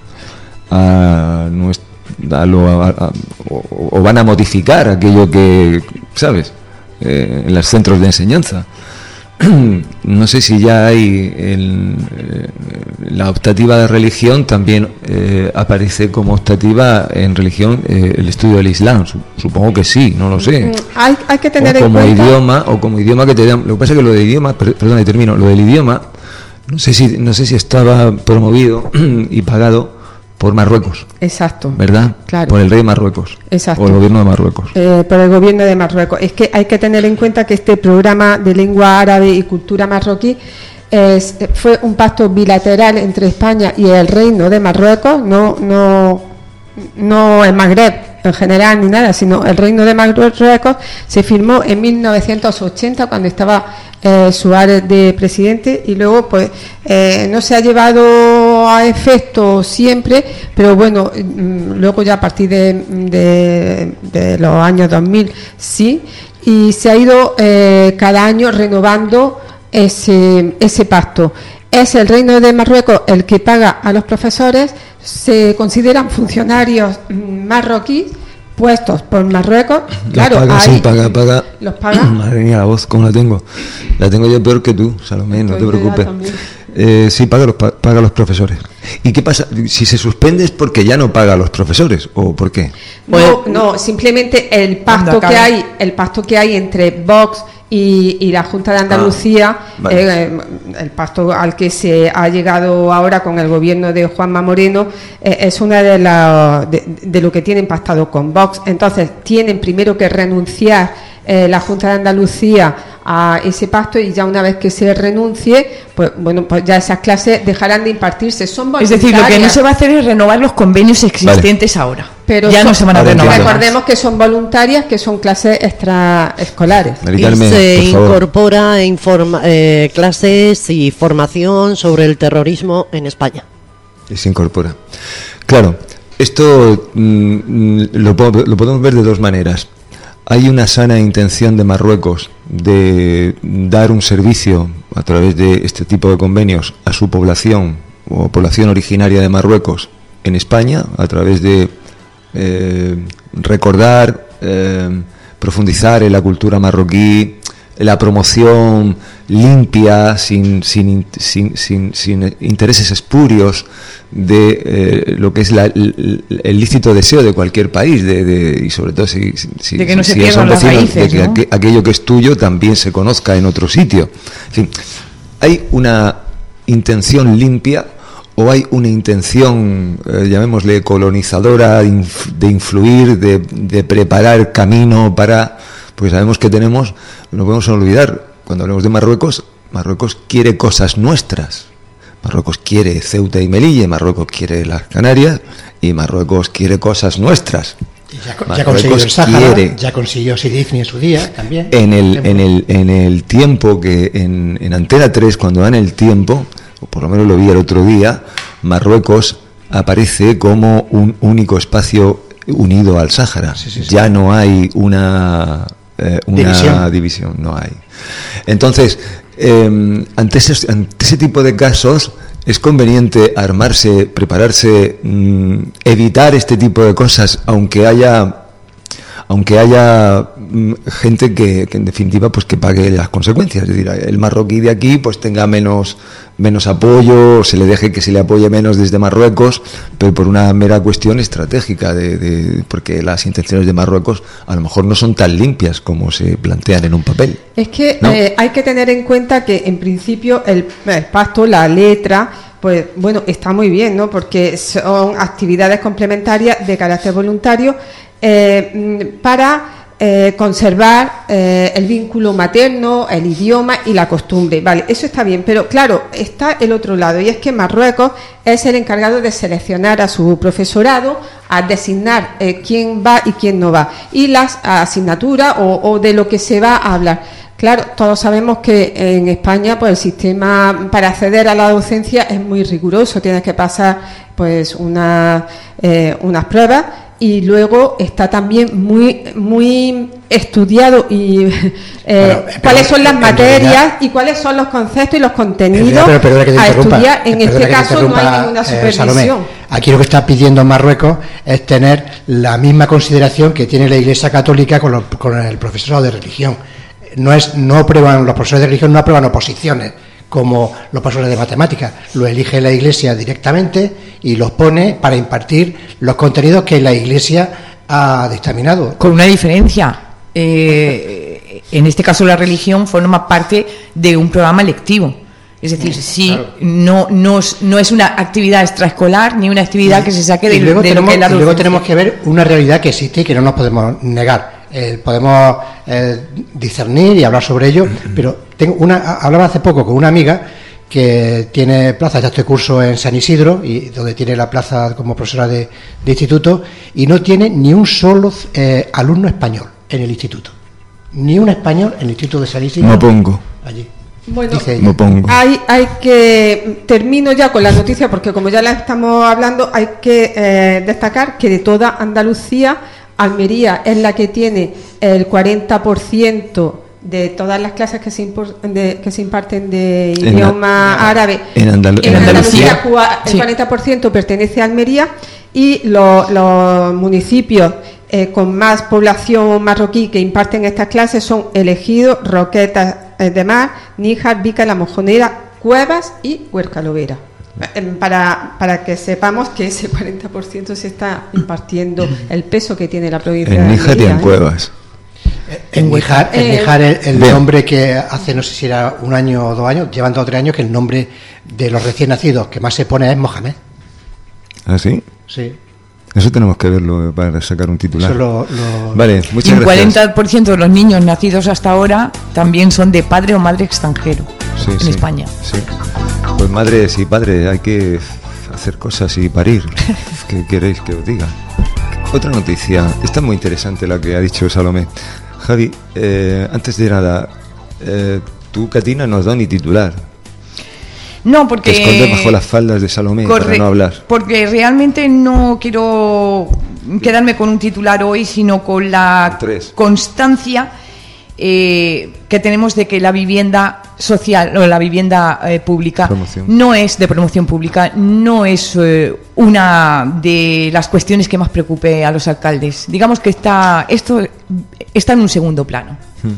a, nuestro, a lo, a, a, o, o van a modificar aquello que, ¿sabes?, eh, en los centros de enseñanza. no sé si ya hay el, eh, la optativa de religión también eh, aparece como optativa en religión eh, el estudio del Islam. Supongo que sí, no lo sé. Hay, hay que tener o como en cuenta... idioma o como idioma que te dan. Lo que pasa es que lo de idioma, per, perdón, y termino. Lo del idioma, no sé si no sé si estaba promovido y pagado por Marruecos. Exacto. ¿Verdad? Claro. Por el rey de Marruecos. Exacto. O el gobierno de Marruecos. Eh, por el gobierno de Marruecos. Es que hay que tener en cuenta que este programa de lengua árabe y cultura marroquí es, fue un pacto bilateral entre España y el reino de Marruecos, no, no, no el Magreb en general ni nada, sino el reino de Marruecos. Se firmó en mil novecientos ochenta cuando estaba eh, Suárez de presidente, y luego pues eh, no se ha llevado a efecto siempre, pero bueno, luego ya a partir de, de, de los años dos mil sí, y se ha ido eh, cada año renovando ese, ese pacto. Es el reino de Marruecos el que paga a los profesores, se consideran funcionarios marroquíes puestos por Marruecos. Claro, paga, ahí, sí, paga, paga. Los paga. Madre mía, la voz, ¿cómo la tengo? La tengo yo peor que tú, Salomé, no te preocupes. Eh, sí, paga los, paga a los profesores. ¿Y qué pasa? Si se suspende es porque ya no paga a los profesores, ¿o por qué? No, no, simplemente el pacto que hay, el pacto que hay entre Vox y, y la Junta de Andalucía, ah, vale. eh, el pacto al que se ha llegado ahora con el gobierno de Juanma Moreno, eh, es una de, la, de, de lo que tienen pactado con Vox. Entonces tienen primero que renunciar eh, la Junta de Andalucía a ese pacto, y ya una vez que se renuncie, pues bueno, pues ya esas clases dejarán de impartirse. Son voluntarias. Es decir, lo que no se va a hacer es renovar los convenios existentes vale. ahora. Pero ya son, no se van a renovar. Recordemos que son voluntarias, que son clases extraescolares. Y se incorpora informa, eh, clases y formación sobre el terrorismo en España. Y se incorpora. Claro, esto mm, lo, lo podemos ver de dos maneras. Hay una sana intención de Marruecos de dar un servicio a través de este tipo de convenios a su población o población originaria de Marruecos en España, a través de eh, recordar, eh, profundizar en la cultura marroquí, la promoción limpia, sin, sin, sin, sin, sin intereses espurios de eh, lo que es la, el, el lícito deseo de cualquier país, de, de, y sobre todo si, si, de que no si se pierdan las raíces, de que ¿no? aqu aquello que es tuyo también se conozca en otro sitio. En fin, hay una intención limpia o hay una intención, eh, llamémosle colonizadora, de, inf de influir, de, de preparar camino para... Porque sabemos que tenemos, no podemos olvidar, cuando hablamos de Marruecos, Marruecos quiere cosas nuestras. Marruecos quiere Ceuta y Melilla, Marruecos quiere las Canarias, y Marruecos quiere cosas nuestras. Y ya, ya consiguió el Sáhara, ya consiguió Sirifni en su día también. En el, en el, en el tiempo que en, en Antena tres, cuando dan el tiempo, o por lo menos lo vi el otro día, Marruecos aparece como un único espacio unido al Sáhara. Sí, sí, sí. Ya no hay una... Eh, una división. división, no hay. Entonces, eh, ante, ese, ante ese tipo de casos es conveniente armarse, prepararse, mmm, evitar este tipo de cosas, aunque haya aunque haya mmm, gente que, que en definitiva pues que pague las consecuencias. Es decir, el marroquí de aquí pues tenga menos menos apoyo, se le deje que se le apoye menos desde Marruecos, pero por una mera cuestión estratégica, de, de, porque las intenciones de Marruecos a lo mejor no son tan limpias como se plantean en un papel. Es que ¿no? eh, hay que tener en cuenta que en principio el, el pacto, la letra, pues bueno, está muy bien, ¿no? Porque son actividades complementarias de carácter voluntario eh, para... Eh, conservar eh, el vínculo materno, el idioma y la costumbre, vale, eso está bien, pero claro, está el otro lado, y es que Marruecos es el encargado de seleccionar a su profesorado, a designar eh, quién va y quién no va, y las asignaturas o, o de lo que se va a hablar. Claro, todos sabemos que en España pues el sistema para acceder a la docencia es muy riguroso, tienes que pasar pues una, eh, unas pruebas, y luego está también muy muy estudiado y eh, bueno, cuáles son las materias realidad, y cuáles son los conceptos y los contenidos pero, pero, pero a estudiar. En este caso no hay ninguna supervisión. Eh, Salomé, aquí lo que está pidiendo Marruecos es tener la misma consideración que tiene la Iglesia Católica con, lo, con el profesorado de religión. no es no aprueban los profesores de religión, no aprueban oposiciones como los profesores de matemáticas, lo elige la Iglesia directamente y los pone para impartir los contenidos que la Iglesia ha dictaminado. Con una diferencia, eh, en este caso la religión forma parte de un programa lectivo. Es decir, sí, claro. no, no, no es una actividad extraescolar ni una actividad que se saque de, y luego de tenemos, lo que es la y luego tenemos que ver una realidad que existe y que no nos podemos negar. Eh, podemos eh, discernir y hablar sobre ello, pero tengo una, hablaba hace poco con una amiga que tiene plaza, ya este curso en San Isidro, y donde tiene la plaza como profesora de, de instituto, y no tiene ni un solo eh, alumno español en el instituto. Ni un español en el instituto de San Isidro. Me pongo. Allí. Bueno, Me pongo. Hay, hay que, termino ya con la noticia, porque como ya la estamos hablando, hay que eh, destacar que de toda Andalucía, Almería es la que tiene el cuarenta por ciento de todas las clases que se, impor, de, que se imparten de en idioma la, árabe. En, Andal en, en Andalucía, Andalucía el sí. cuarenta por ciento pertenece a Almería, y lo, los municipios eh, con más población marroquí que imparten estas clases son Elegido, Roquetas de Mar, Níjar, Vica, La Mojonera, Cuevas y Huercalovera. Para, para que sepamos que ese cuarenta por ciento se está impartiendo el peso que tiene la provincia en de Níjar y en ¿eh? Cuevas. En Níjar, en Eh, Níjar el, el Bien. nombre que hace, no sé si era un año o dos años, llevan dos o tres años, que el nombre de los recién nacidos que más se pone es Mohamed. ¿Ah, sí? Sí. Eso tenemos que verlo para sacar un titular. Eso lo, lo... Vale, Y muchas un gracias. cuarenta por ciento de los niños nacidos hasta ahora también son de padre o madre extranjero Sí, en sí, España. Sí. Pues madres y padres, hay que hacer cosas y parir. ¿Qué queréis que os diga? Otra noticia, está muy interesante la que ha dicho Salomé. Javi, eh, antes de nada, eh, tú, Catina, no has dado ni titular. No, porque... Te escondes bajo las faldas de Salomé corre, para no hablar. Porque realmente no quiero quedarme con un titular hoy, sino con la Tres. constancia eh, que tenemos de que la vivienda social o la vivienda eh, pública Promoción. no es de promoción pública, no es eh, una de las cuestiones que más preocupe a los alcaldes. Digamos que está esto está en un segundo plano.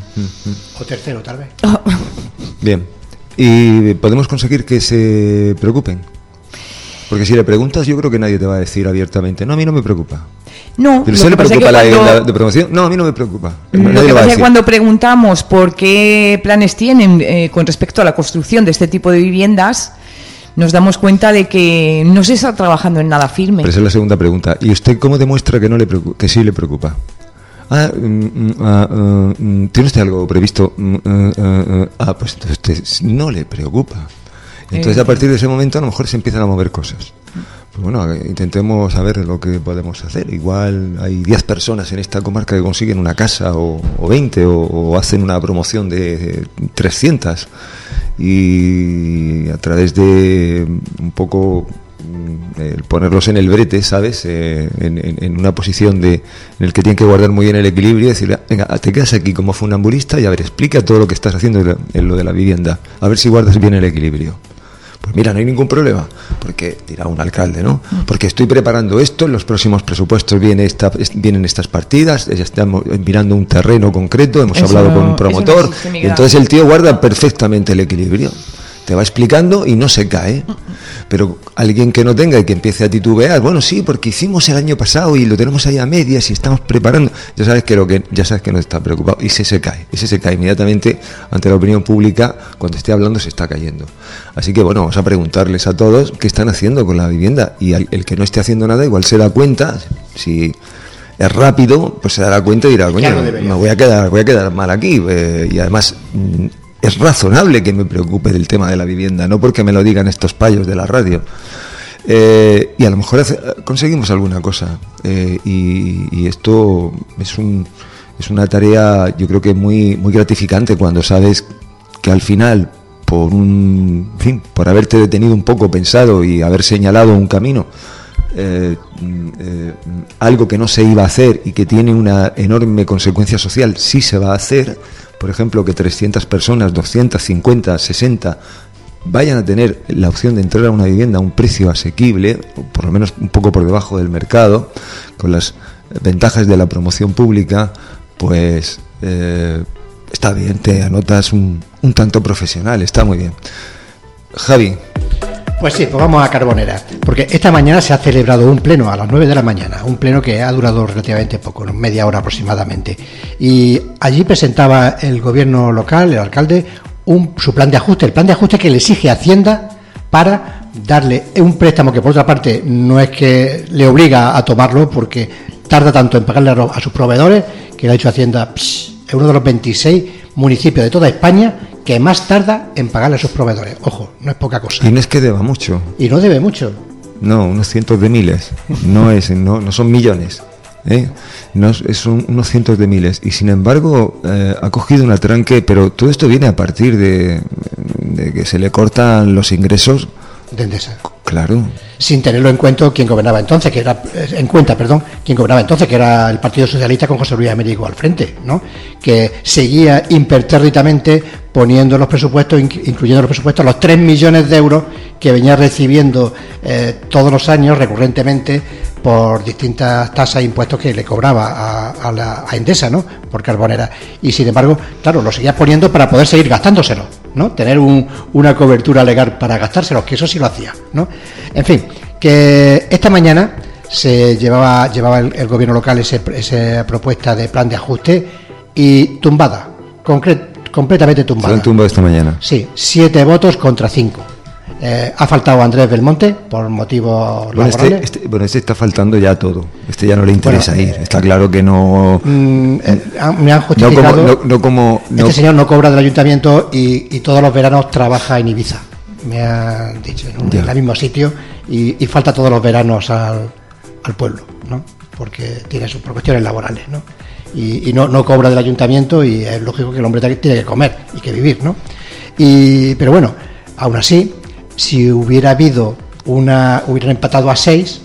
O tercero, tal vez. Bien. ¿Y podemos conseguir que se preocupen? Porque si le preguntas, yo creo que nadie te va a decir abiertamente, no, a mí no me preocupa. No, ¿Pero lo se que le pasa es preocupa que la, cuando- la de promoción? No, a mí no me preocupa. Lo Nadie que va a pasa es que decir. cuando preguntamos por qué planes tienen eh, con respecto a la construcción de este tipo de viviendas, nos damos cuenta de que no se está trabajando en nada firme. Pero esa es la segunda pregunta. ¿Y usted cómo demuestra que no le preocupa, que sí le preocupa? Ah, mm, mm, ah, ah, mm, ¿tiene usted algo previsto? Mm, ah, ah, ah, ah, pues entonces usted no le preocupa. Entonces Eh. a partir de ese momento a lo mejor se empiezan a mover cosas. Pues bueno, intentemos saber lo que podemos hacer. Igual hay diez personas en esta comarca que consiguen una casa, o, o veinte, o, o hacen una promoción de trescientas. Y a través de un poco mm, el ponerlos en el brete, ¿sabes? Eh, en, en- en una posición de en el que tienen que guardar muy bien el equilibrio y decir, venga, te quedas aquí como funambulista y a ver, explica todo lo que estás haciendo en lo- en lo de la vivienda. A ver si guardas bien el equilibrio. Pues mira, no hay ningún problema, porque dirá un alcalde, ¿no? Porque estoy preparando esto, en los próximos presupuestos viene esta, es- vienen estas partidas, ya estamos mirando un terreno concreto, hemos Eso hablado no- con un eso no promotor, existe, y Miguel entonces Ángel. el tío guarda perfectamente el equilibrio. Te va explicando y no se cae. Pero alguien que no tenga y que empiece a titubear, bueno, sí, porque hicimos el año pasado y lo tenemos ahí a medias y estamos preparando, ya sabes que lo que ya sabes que no está preocupado y se se cae, ese se cae inmediatamente ante la opinión pública. Cuando esté hablando se está cayendo. Así que bueno, vamos a preguntarles a todos qué están haciendo con la vivienda, y al- el que no esté haciendo nada igual se da cuenta. Si es rápido, pues se dará cuenta y dirá, coño, Claro, debería. me voy a quedar voy a quedar mal aquí. Eh, y además mm, es razonable que me preocupe del tema de la vivienda, no porque me lo digan estos payos de la radio. Eh, y a lo mejor hace- conseguimos alguna cosa. Eh, y, y esto es un es una tarea, yo creo que muy muy gratificante, cuando sabes que al final, por un en fin, por haberte detenido un poco, pensado y haber señalado un camino, eh, eh, algo que no se iba a hacer y que tiene una enorme consecuencia social, sí se va a hacer. Por ejemplo, que trescientas personas, doscientas cincuenta, sesenta vayan a tener la opción de entrar a una vivienda a un precio asequible, o por lo menos un poco por debajo del mercado, con las ventajas de la promoción pública, pues eh, está bien, te anotas un, un tanto profesional, está muy bien. Javi. Pues sí, pues vamos a Carbonera, porque esta mañana se ha celebrado un pleno a las nueve de la mañana, un pleno que ha durado relativamente poco, media hora aproximadamente, y allí presentaba el gobierno local, el alcalde, un, su plan de ajuste, el plan de ajuste que le exige a Hacienda para darle un préstamo que por otra parte no es que le obliga a tomarlo, porque tarda tanto en pagarle a, a sus proveedores, que le ha dicho Hacienda, psh, es uno de los veintiséis municipios de toda España que más tarda en pagarle a sus proveedores. Ojo, no es poca cosa. Y no es que deba mucho. Y no debe mucho. No, unos cientos de miles. No es, no, no son millones. ¿eh? No, son unos cientos de miles. Y sin embargo, eh, ha cogido un atranque, pero todo esto viene a partir de, de que se le cortan los ingresos. De Endesa. Claro. Sin tenerlo en cuenta quien gobernaba entonces, que era en cuenta, perdón, quien gobernaba entonces, que era el Partido Socialista con José Luis Américo al frente, ¿no? Que seguía impertérritamente poniendo los presupuestos, incluyendo los presupuestos, los tres millones de euros que venía recibiendo eh, todos los años recurrentemente por distintas tasas e impuestos que le cobraba a, a, la, a Endesa, ¿no? Por Carbonera. Y sin embargo, claro, lo seguía poniendo para poder seguir gastándoselo, ¿no? Tener un, una cobertura legal para gastárselos, que eso sí lo hacía, ¿no? En fin, que esta mañana se llevaba llevaba el, el gobierno local ese, esa propuesta de plan de ajuste y tumbada, concret, completamente tumbada. Se han tumbado esta mañana. Sí, siete votos contra cinco. Eh, ha faltado Andrés Belmonte por motivos bueno, laborales. Este, este, bueno, este está faltando ya todo. Este ya no le interesa bueno, ir. Está claro que no. Mm, eh, me han justificado. No como, no, no como, no, este señor no cobra del ayuntamiento y, y todos los veranos trabaja en Ibiza. Me han dicho, en, un, en el mismo sitio y, y falta todos los veranos al, al pueblo, ¿no? Porque tiene sus cuestiones laborales, ¿no? Y, y no, no cobra del ayuntamiento y es lógico que el hombre tiene que comer y que vivir, ¿no? Y, pero bueno, aún así, si hubiera habido una, hubieran empatado a seis,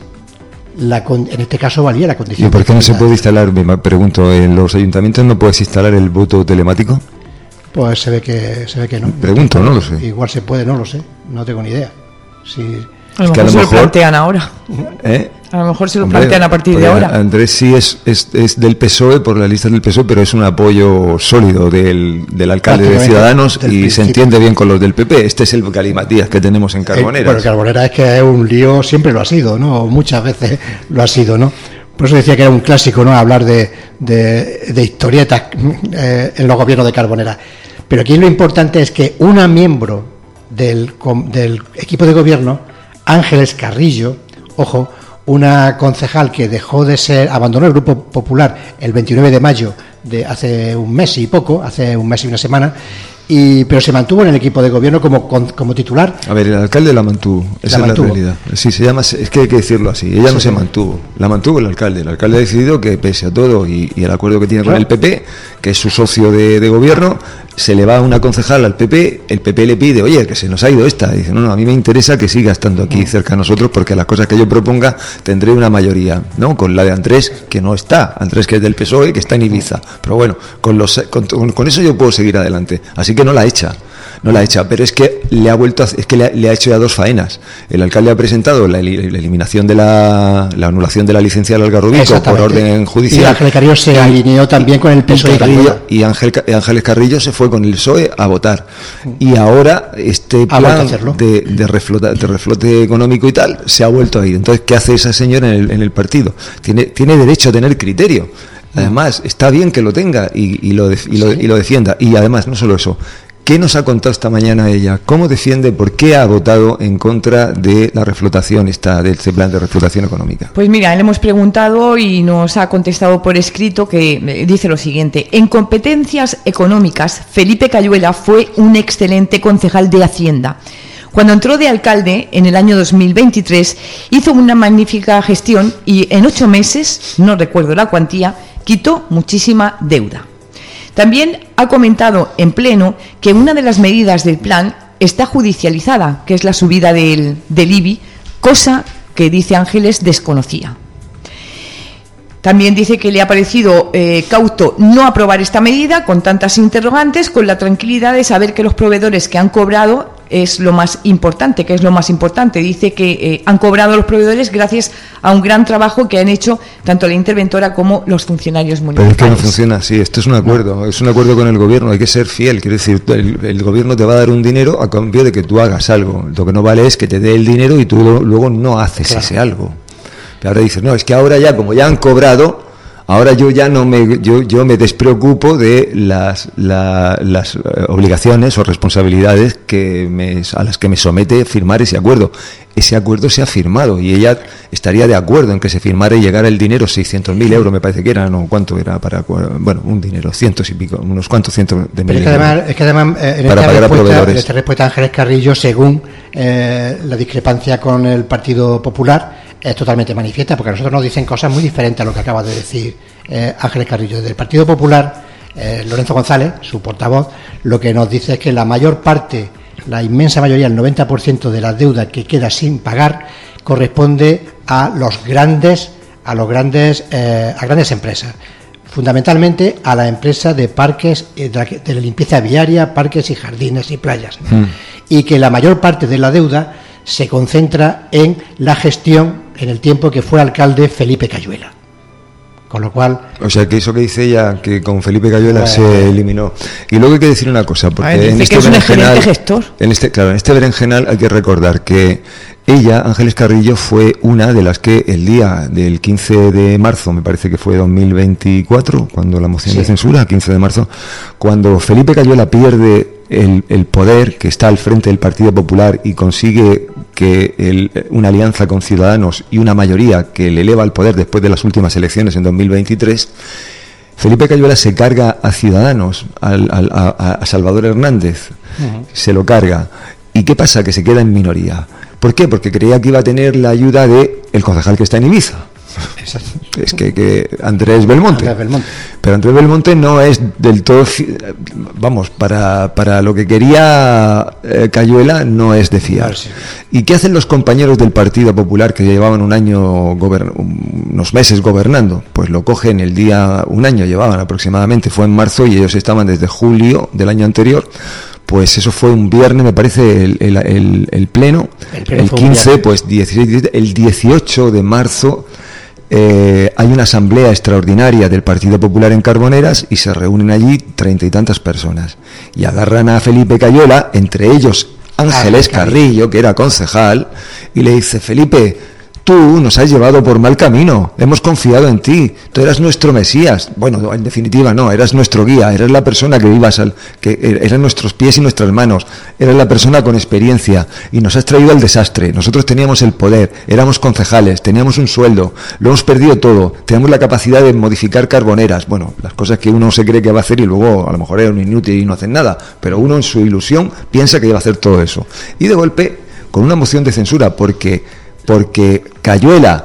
la, en este caso valía la condición. ¿Y por qué no se puede instalar, me pregunto, en los ayuntamientos no puedes instalar el voto telemático? Pues se ve que se ve que no. Pregunto, no lo sé. Igual se puede, no lo sé, no tengo ni idea. Si... A lo mejor, a lo se mejor lo plantean ahora. ¿Eh? A lo mejor se lo Hombre, plantean a partir de ahora. Andrés sí es, es, es del P S O E, por la lista del P S O E, pero es un apoyo sólido del, del alcalde de Ciudadanos y principio. Se entiende bien con los del P P. Este es el galimatías que tenemos en Carbonera. Eh, bueno, Carbonera es que es un lío, siempre lo ha sido, ¿no? Muchas veces lo ha sido, ¿no? Por eso decía que era un clásico, ¿no? Hablar de, de, de historietas eh, en los gobiernos de Carbonera. Pero aquí lo importante es que una miembro del, del equipo de gobierno, Ángeles Carrillo, ojo, una concejal que dejó de ser, abandonó el Grupo Popular el veintinueve de mayo de hace un mes y poco, hace un mes y una semana, y pero se mantuvo en el equipo de gobierno como como titular. A ver, el alcalde la mantuvo, esa la es mantuvo. La realidad. Sí, se llama, es que hay que decirlo así, ella sí, no se sí. mantuvo, la mantuvo el alcalde. El alcalde ha decidido que pese a todo y, y el acuerdo que tiene claro. con el P P, que es su socio de, de gobierno, se le va una concejal al P P, el P P le pide, oye, que se nos ha ido esta, y dice, no, no, a mí me interesa que siga estando aquí cerca de nosotros porque las cosas que yo proponga tendré una mayoría, ¿no? Con la de Andrés, que no está, Andrés que es del P S O E, que está en Ibiza, pero bueno, con, los, con, con eso yo puedo seguir adelante, así que no la echa. No la echa, pero es que le ha vuelto a, es que le, le ha hecho ya dos faenas. El alcalde ha presentado la, la eliminación de la, la anulación de la licencia del Algarrobico por orden judicial. Y Ángel Carrillo se alineó también con el P S O E. Carrillo, y Ángel, Ángeles Carrillo se fue con el P S O E a votar. Y ahora este plan de, de, reflota, de reflote económico y tal se ha vuelto a ir. Entonces, ¿qué hace esa señora en el, en el partido? Tiene, tiene derecho a tener criterio. Además, está bien que lo tenga y, y, lo, y, lo, y lo defienda. Y además, no solo eso. ¿Qué nos ha contado esta mañana ella? ¿Cómo defiende, por qué ha votado en contra de la reflotación, esta, de este plan de reflotación económica? Pues mira, le hemos preguntado y nos ha contestado por escrito que dice lo siguiente. En competencias económicas, Felipe Cayuela fue un excelente concejal de Hacienda. Cuando entró de alcalde en el año dos mil veintitrés, hizo una magnífica gestión y en ocho meses, no recuerdo la cuantía, quitó muchísima deuda. También ha comentado en pleno que una de las medidas del plan está judicializada, que es la subida del, del I B I, cosa que, dice Ángeles, desconocía. También dice que le ha parecido eh, cauto no aprobar esta medida con tantas interrogantes, con la tranquilidad de saber que los proveedores que han cobrado es lo más importante, que es lo más importante. Dice que eh, han cobrado los proveedores gracias a un gran trabajo que han hecho tanto la interventora como los funcionarios municipales. Pero es que no funciona así, esto es un acuerdo, no. es un acuerdo con el gobierno, hay que ser fiel, quiero decir, el, el gobierno te va a dar un dinero a cambio de que tú hagas algo, lo que no vale es que te dé el dinero y tú lo, luego no haces claro. ese algo. Pero ahora dices, no, es que ahora ya como ya han cobrado, ahora yo ya no me yo yo me despreocupo de las la, las eh, obligaciones o responsabilidades que me, a las que me somete firmar ese acuerdo. Ese acuerdo se ha firmado y ella estaría de acuerdo en que se firmara y llegara el dinero, seiscientos mil euros me parece que era, no, ¿cuánto era? Para, bueno, un dinero, cientos y pico, unos cuantos cientos de mil euros. Es que además, es que además eh, en, para esta pagar respuesta, a proveedores. en esta respuesta Ángeles Carrillo, según eh, la discrepancia con el Partido Popular, es totalmente manifiesta, porque a nosotros nos dicen cosas muy diferentes a lo que acaba de decir eh, Ángeles Carrillo. Desde el Partido Popular, eh, Lorenzo González, su portavoz, lo que nos dice es que la mayor parte, la inmensa mayoría, el noventa por ciento de la deuda que queda sin pagar corresponde a los grandes, a los grandes, eh, a grandes empresas, fundamentalmente a la empresa de parques, de la, de la limpieza viaria, parques y jardines y playas, ¿no? mm. y que la mayor parte de la deuda se concentra en la gestión en el tiempo que fue alcalde Felipe Cayuela. Con lo cual... O sea, que eso que dice ella, que con Felipe Cayuela pues, se eliminó. Y luego hay que decir una cosa, porque ver, en, este que es berenjenal, gestor. en este claro, en este berenjenal hay que recordar que ella, Ángeles Carrillo, fue una de las que el día del quince de marzo, me parece que fue dos mil veinticuatro, cuando la moción sí. de censura, quince de marzo, cuando Felipe Cayuela pierde el, el poder, que está al frente del Partido Popular y consigue que el, una alianza con Ciudadanos y una mayoría que le eleva al poder después de las últimas elecciones en dos mil veintitrés, Felipe Cayuela se carga a Ciudadanos, al, al, a, a Salvador Hernández, uh-huh. se lo carga. ¿Y qué pasa? Que se queda en minoría. ¿Por qué? Porque creía que iba a tener la ayuda de el concejal que está en Ibiza. Exacto. Es que, que Andrés Belmonte. Andrés Belmonte. Pero Andrés Belmonte no es del todo, vamos, para, para lo que quería eh, Cayuela no es de fiar. Sí. ¿Y qué hacen los compañeros del Partido Popular que llevaban un año, gobern- unos meses gobernando? Pues lo cogen el día, un año llevaban aproximadamente, fue en marzo y ellos estaban desde julio del año anterior. Pues eso fue un viernes, me parece, el, el, el, el pleno, el, pleno el quince, pues dieciséis, el dieciocho de marzo eh, hay una asamblea extraordinaria del Partido Popular en Carboneras y se reúnen allí treinta y tantas personas. Y agarran a Felipe Cayuela, entre ellos Ángeles Carrillo, que era concejal, y le dice, Felipe, tú nos has llevado por mal camino, hemos confiado en ti, tú eras nuestro Mesías. Bueno, en definitiva no, eras nuestro guía, eras la persona que ibas al, que eran nuestros pies y nuestras manos, eras la persona con experiencia y nos has traído al desastre. Nosotros teníamos el poder, éramos concejales, teníamos un sueldo, lo hemos perdido todo, teníamos la capacidad de modificar Carboneras, bueno, las cosas que uno se cree que va a hacer y luego a lo mejor era un inútil y no hacen nada, pero uno en su ilusión piensa que iba a hacer todo eso. Y de golpe, con una moción de censura, porque porque Cayuela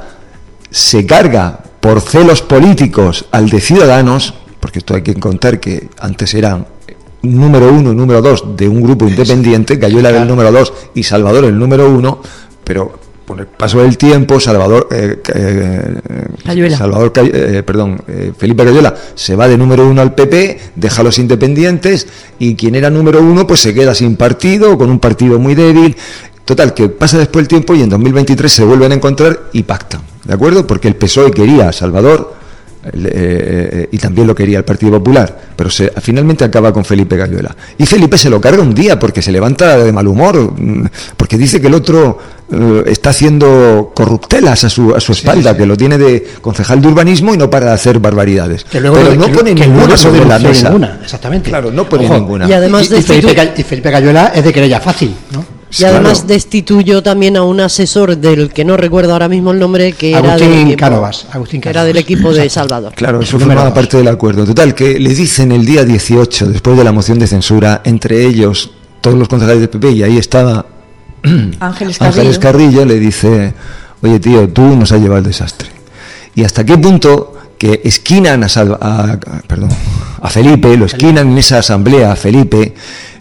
se carga por celos políticos al de Ciudadanos, porque esto hay que contar que antes eran número uno y número dos de un grupo independiente, Cayuela era el número dos y Salvador el número uno, pero por el paso del tiempo Salvador eh, eh, Cayuela. Salvador eh, perdón eh, Felipe Cayuela se va de número uno al P P, deja a los independientes y quien era número uno pues se queda sin partido, con un partido muy débil. Total, que pasa después el tiempo y en dos mil veintitrés se vuelven a encontrar y pactan, ¿de acuerdo? Porque el P S O E quería a Salvador eh, eh, y también lo quería el Partido Popular, pero se, finalmente acaba con Felipe Cayuela. Y Felipe se lo carga un día porque se levanta de mal humor, porque dice que el otro eh, está haciendo corruptelas a su, a su espalda, sí, sí. que lo tiene de concejal de urbanismo y no para de hacer barbaridades. Que luego, pero que, no pone que ninguna sobre la mesa. Ninguna, exactamente. Claro, no pone Ojo, ninguna. Y además y, y, Felipe, y Felipe Cayuela es de querella fácil, ¿no? Y además claro. destituyó también a un asesor del que no recuerdo ahora mismo el nombre, que Agustín era del equipo, Cánovas, Agustín que era del equipo de Salvador. Claro, eso formaba parte del acuerdo. Total, que le dicen el día dieciocho, después de la moción de censura, entre ellos, todos los concejales del P P, y ahí estaba Ángeles Carrillo. Ángeles Carrillo, le dice, oye tío, tú nos has llevado al desastre. Y hasta qué punto que esquinan a, Salva, a, perdón, a Felipe, lo esquinan en esa asamblea a Felipe,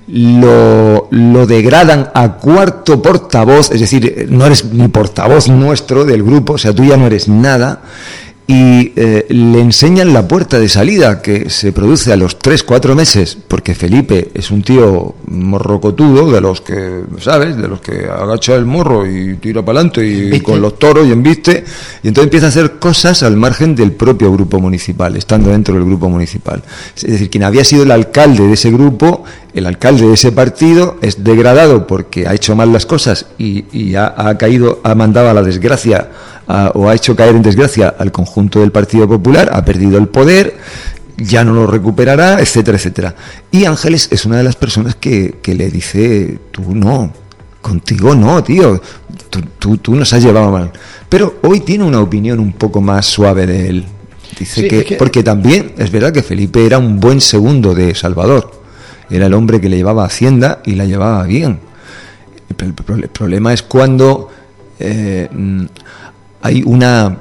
Lo, lo degradan a cuarto portavoz, es decir, no eres ni portavoz nuestro del grupo, o sea, tú ya no eres nada, y eh, le enseñan la puerta de salida que se produce a los tres, cuatro meses, porque Felipe es un tío morrocotudo, de los que, ¿sabes?, de los que agacha el morro y tira para adelante y ¿Viste? Con los toros y embiste, y entonces empieza a hacer cosas al margen del propio grupo municipal, estando dentro del grupo municipal. Es decir, quien había sido el alcalde de ese grupo, el alcalde de ese partido, es degradado porque ha hecho mal las cosas y, y ha, ha caído, ha mandado a la desgracia a, o ha hecho caer en desgracia al conjunto del Partido Popular, ha perdido el poder, ya no lo recuperará, etcétera, etcétera. Y Ángeles es una de las personas que, que le dice, tú no, contigo no, tío, tú, tú, tú nos has llevado mal. Pero hoy tiene una opinión un poco más suave de él. Dice sí, que, que, porque también es verdad que Felipe era un buen segundo de Salvador. Era el hombre que le llevaba Hacienda y la llevaba bien. El, el, el problema es cuando eh, hay una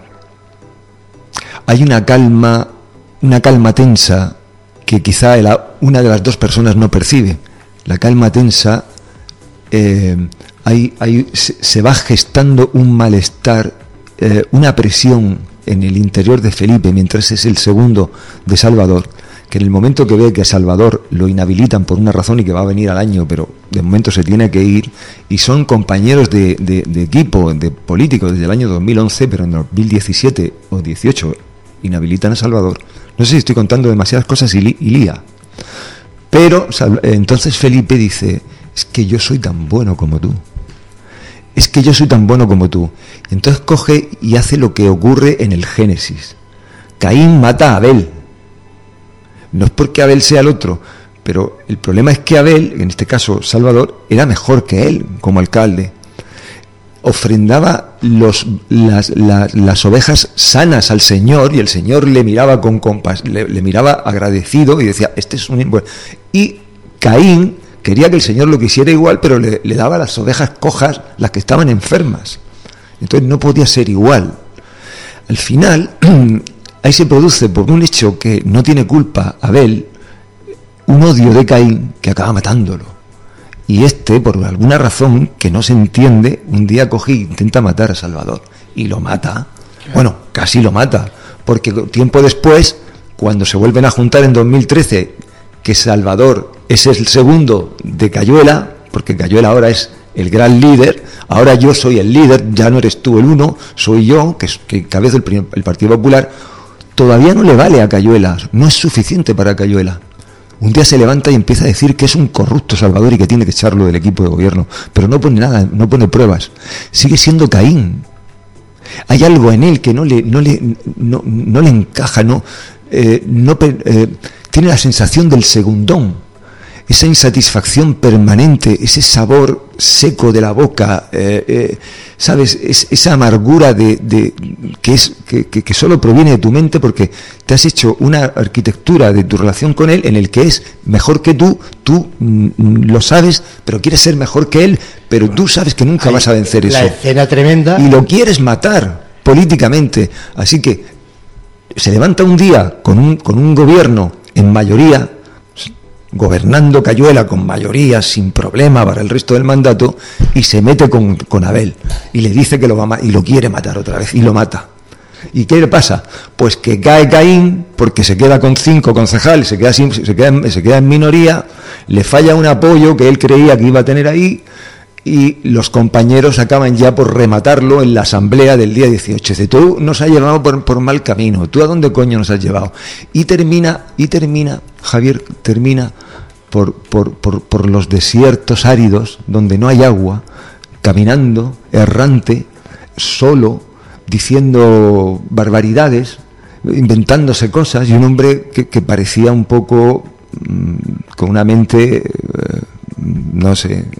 hay una calma, una calma tensa que quizá el, una de las dos personas no percibe. La calma tensa, eh, hay, hay, se, se va gestando un malestar, eh, una presión en el interior de Felipe, mientras es el segundo de Salvador, que en el momento que ve que a Salvador lo inhabilitan por una razón y que va a venir al año, pero de momento se tiene que ir, y son compañeros de, de, de equipo, de políticos desde el año dos mil once, pero en dos mil diecisiete o dieciocho inhabilitan a Salvador. No sé si estoy contando demasiadas cosas y, li, y lía. Pero entonces Felipe dice, es que yo soy tan bueno como tú. Es que yo soy tan bueno como tú. Y entonces coge y hace lo que ocurre en el Génesis. Caín mata a Abel. No es porque Abel sea el otro, pero el problema es que Abel, en este caso Salvador, era mejor que él como alcalde. Ofrendaba los, las, las, las ovejas sanas al Señor y el Señor le miraba con compas, le, le miraba agradecido y decía, este es un... Bueno. Y Caín quería que el Señor lo quisiera igual, pero le, le daba las ovejas cojas, las que estaban enfermas. Entonces no podía ser igual. Al final... Ahí se produce, por un hecho que no tiene culpa Abel, un odio de Caín que acaba matándolo. Y este, por alguna razón que no se entiende, un día coge e intenta matar a Salvador. Y lo mata. Bueno, casi lo mata. Porque tiempo después, cuando se vuelven a juntar en dos mil trece, que Salvador es el segundo de Cayuela, porque Cayuela ahora es el gran líder, ahora yo soy el líder, ya no eres tú el uno, soy yo, que, que cabezo el, el Partido Popular. Todavía no le vale a Cayuela, no es suficiente para Cayuela. Un día se levanta y empieza a decir que es un corrupto Salvador y que tiene que echarlo del equipo de gobierno, pero no pone nada, no pone pruebas. Sigue siendo Caín. Hay algo en él que no le, no le, no, no le encaja, no, eh, no eh, tiene la sensación del segundón. Esa insatisfacción permanente, ese sabor seco de la boca, eh, eh, ¿sabes? Es, esa amargura de, de que, es, que, que, que solo proviene de tu mente porque te has hecho una arquitectura de tu relación con él en el que es mejor que tú, tú mm, lo sabes, pero quieres ser mejor que él, pero tú sabes que nunca Ay, vas a vencer la eso. La escena tremenda. Y lo quieres matar políticamente. Así que se levanta un día con un, con un gobierno en mayoría, gobernando Cayuela con mayoría sin problema para el resto del mandato, y se mete con, con Abel y le dice que lo va a, y lo quiere matar otra vez y lo mata. ¿Y qué le pasa? Pues que cae Caín porque se queda con cinco concejales, se queda, sin, se, queda, se queda en minoría, le falla un apoyo que él creía que iba a tener ahí y los compañeros acaban ya por rematarlo en la asamblea del día dieciocho. Dice, tú nos has llevado por, por mal camino, ¿tú a dónde coño nos has llevado? Y termina, y termina, Javier, termina por, por, por, por los desiertos áridos, donde no hay agua, caminando, errante, solo, diciendo barbaridades, inventándose cosas, y un hombre que, que parecía un poco mmm, con una mente, eh, no sé... Eh,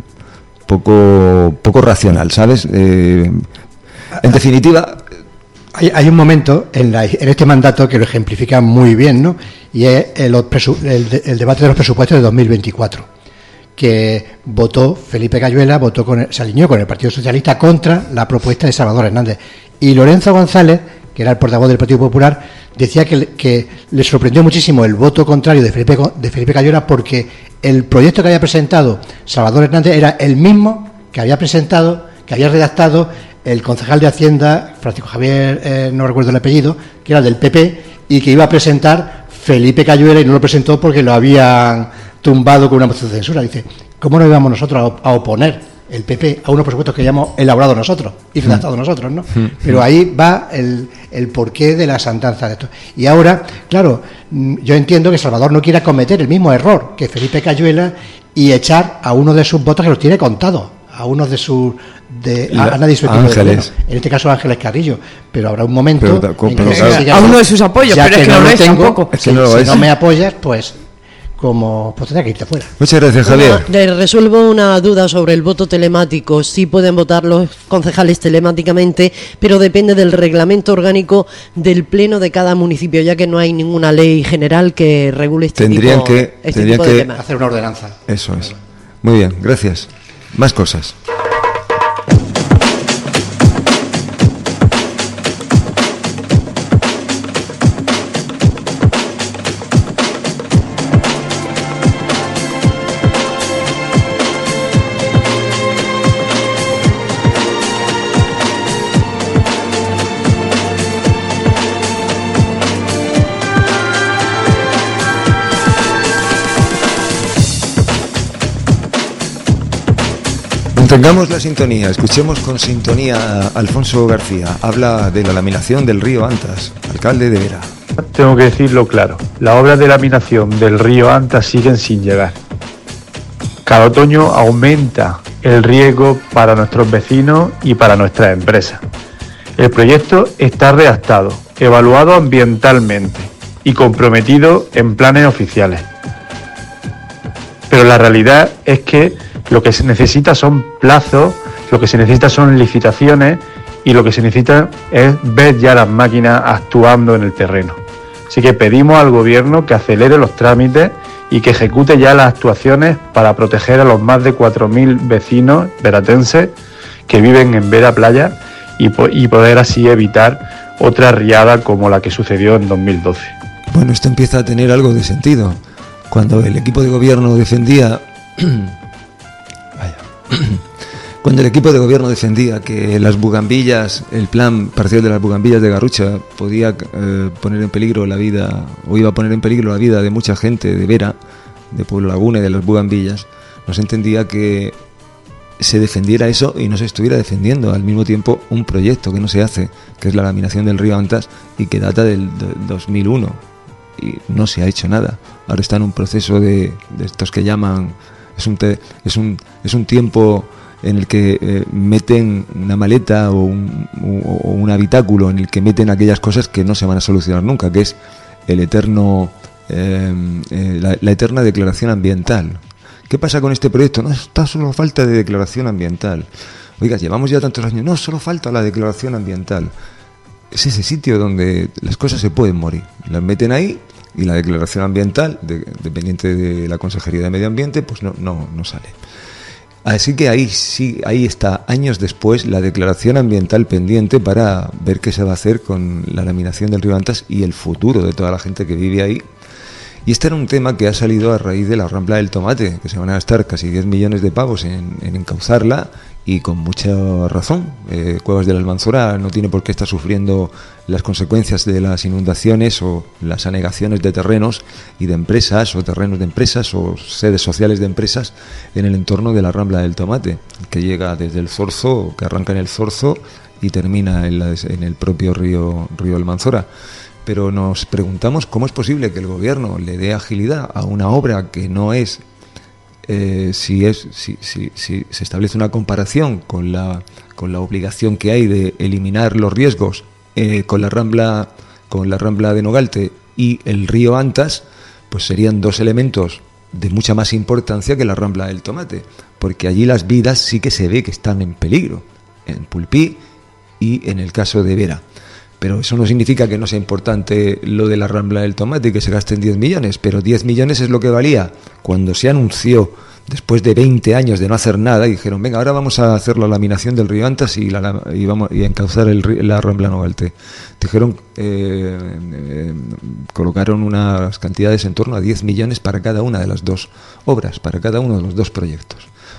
poco poco racional, ¿sabes? Eh, en definitiva, hay, hay un momento en, la, en este mandato que lo ejemplifica muy bien, ¿no? Y es el, el, el debate de los presupuestos de dos mil veinticuatro, que votó Felipe Cayuela, votó con, se alineó con el Partido Socialista contra la propuesta de Salvador Hernández. Y Lorenzo González, que era el portavoz del Partido Popular, decía que, que le sorprendió muchísimo el voto contrario de Felipe, de Felipe Cayuela, porque el proyecto que había presentado Salvador Hernández era el mismo que había presentado, que había redactado el concejal de Hacienda, Francisco Javier, eh, no recuerdo el apellido, que era del P P y que iba a presentar Felipe Cayuela y no lo presentó porque lo habían tumbado con una moción de censura. Dice, ¿cómo no íbamos nosotros a, a oponer el P P a unos presupuestos que hayamos elaborado nosotros y redactado nosotros, ¿no? Pero ahí va el, el porqué de las andanzas de esto. Y ahora, claro, yo entiendo que Salvador no quiera cometer el mismo error que Felipe Cayuela y echar a uno de sus votos que los tiene contados, a uno de sus de a, a nadie de su equipo de gobierno. En este caso Ángeles Carrillo, pero habrá un momento pero, en que pero, a uno de sus apoyos, pero es que no lo es tampoco. Si, no, si no me apoyas, pues como pues tendrá que irte fuera. Muchas gracias, Javier. Una, le resuelvo una duda sobre el voto telemático. Sí pueden votar los concejales telemáticamente, pero depende del reglamento orgánico del pleno de cada municipio, ya que no hay ninguna ley general que regule este tendrían tipo, que, este tendrían tipo de que temas. Hacer una ordenanza. Eso es. Muy bien, gracias. Más cosas. Tengamos la sintonía, escuchemos con sintonía a Alfonso García. Habla de la laminación del río Antas, alcalde de Vera. Tengo que decirlo claro, las obras de laminación del río Antas siguen sin llegar. Cada otoño aumenta el riesgo para nuestros vecinos y para nuestras empresas. El proyecto está redactado, evaluado ambientalmente y comprometido en planes oficiales. Pero la realidad es que lo que se necesita son plazos, lo que se necesita son licitaciones y lo que se necesita es ver ya las máquinas actuando en el terreno. Así que pedimos al Gobierno que acelere los trámites y que ejecute ya las actuaciones para proteger a los más de cuatro mil vecinos veratenses que viven en Vera Playa y, po- y poder así evitar otra riada como la que sucedió en dos mil doce. Bueno, esto empieza a tener algo de sentido. Cuando el equipo de gobierno defendía... Cuando el equipo de gobierno defendía que las bugambillas, el plan parcial de las bugambillas de Garrucha podía eh, poner en peligro la vida, o iba a poner en peligro la vida de mucha gente de Vera, de Pueblo Laguna y de las bugambillas, no se entendía que se defendiera eso y no se estuviera defendiendo al mismo tiempo un proyecto que no se hace, que es la laminación del río Antas y que data del dos mil uno y no se ha hecho nada. Ahora está en un proceso de, de estos que llaman... Es un, te, es un es un tiempo en el que eh, meten una maleta o un, o un habitáculo en el que meten aquellas cosas que no se van a solucionar nunca, que es el eterno eh, eh, la, la eterna declaración ambiental. ¿Qué pasa con este proyecto? No, está solo falta de declaración ambiental. Oiga, llevamos ya tantos años, no, solo falta la declaración ambiental. Es ese sitio donde las cosas se pueden morir. Las meten ahí y la declaración ambiental, de, dependiente de la Consejería de Medio Ambiente, pues no, no, no sale. Así que ahí sí, ahí está, años después, la declaración ambiental pendiente para ver qué se va a hacer con la laminación del río Antas y el futuro de toda la gente que vive ahí. Y este era un tema que ha salido a raíz de la Rambla del Tomate, que se van a gastar casi diez millones de pavos en, en encauzarla, y con mucha razón. Eh, Cuevas de la Almanzora no tiene por qué estar sufriendo las consecuencias de las inundaciones o las anegaciones de terrenos y de empresas, o terrenos de empresas, o sedes sociales de empresas en el entorno de la Rambla del Tomate, que llega desde el Zorzo, que arranca en el Zorzo y termina en, la, en el propio río, río Almanzora. Pero nos preguntamos cómo es posible que el gobierno le dé agilidad a una obra que no es... Eh, si es si, si, si se establece una comparación con la con la obligación que hay de eliminar los riesgos eh, con la rambla con la rambla de Nogalte y el río Antas, pues serían dos elementos de mucha más importancia que la Rambla del Tomate, porque allí las vidas sí que se ve que están en peligro, en Pulpí y en el caso de Vera. Pero eso no significa que no sea importante lo de la Rambla del Tomate y que se gasten diez millones, pero diez millones es lo que valía cuando se anunció, después de veinte años de no hacer nada, y dijeron, venga, ahora vamos a hacer la laminación del río Antas y, la, y vamos y a encauzar el, la Rambla Nogalte. Dijeron, eh, eh, colocaron unas cantidades en torno a diez millones para cada una de las dos obras, para cada uno de los dos proyectos.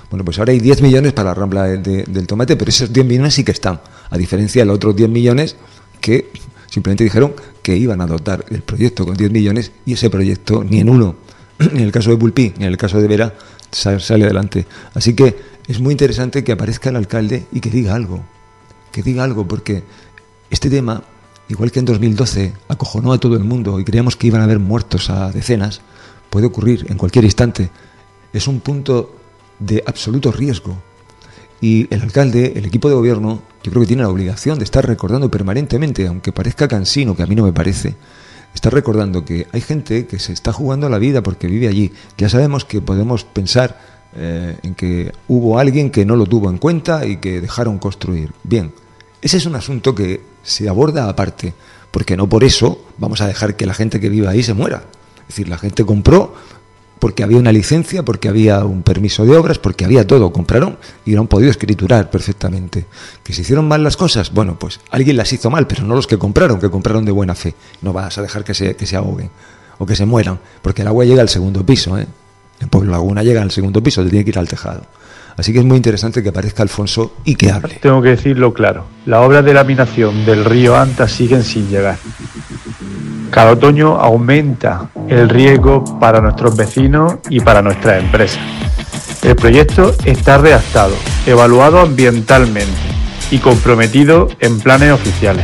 Bueno, pues ahora hay diez millones para la Rambla de, de, del Tomate, pero esos diez millones sí que están, a diferencia de los otros diez millones que simplemente dijeron que iban a dotar el proyecto con diez millones y ese proyecto ni en uno, ni en el caso de Pulpí, ni en el caso de Vera, sale, sale adelante. Así que es muy interesante que aparezca el alcalde y que diga algo, que diga algo, porque este tema, igual que en dos mil doce acojonó a todo el mundo y creíamos que iban a haber muertos a decenas, puede ocurrir en cualquier instante. Es un punto de absoluto riesgo. Y el alcalde, el equipo de gobierno, yo creo que tiene la obligación de estar recordando permanentemente, aunque parezca cansino, que a mí no me parece, está recordando que hay gente que se está jugando la vida porque vive allí. Ya sabemos que podemos pensar eh, en que hubo alguien que no lo tuvo en cuenta y que dejaron construir. Bien, ese es un asunto que se aborda aparte, porque no por eso vamos a dejar que la gente que vive ahí se muera. Es decir, la gente compró porque había una licencia, porque había un permiso de obras, porque había todo, compraron y lo han podido escriturar perfectamente. ¿Que se hicieron mal las cosas? Bueno, pues alguien las hizo mal, pero no los que compraron, que compraron de buena fe. No vas a dejar que se, que se ahoguen o que se mueran, porque el agua llega al segundo piso, ¿eh? En Pueblo Laguna llega al segundo piso, te tiene que ir al tejado. Así que es muy interesante que aparezca Alfonso y que hable. Tengo que decirlo claro, las obras de laminación del río Anta siguen sin llegar. Cada otoño aumenta el riesgo para nuestros vecinos y para nuestras empresas. El proyecto está redactado, evaluado ambientalmente y comprometido en planes oficiales.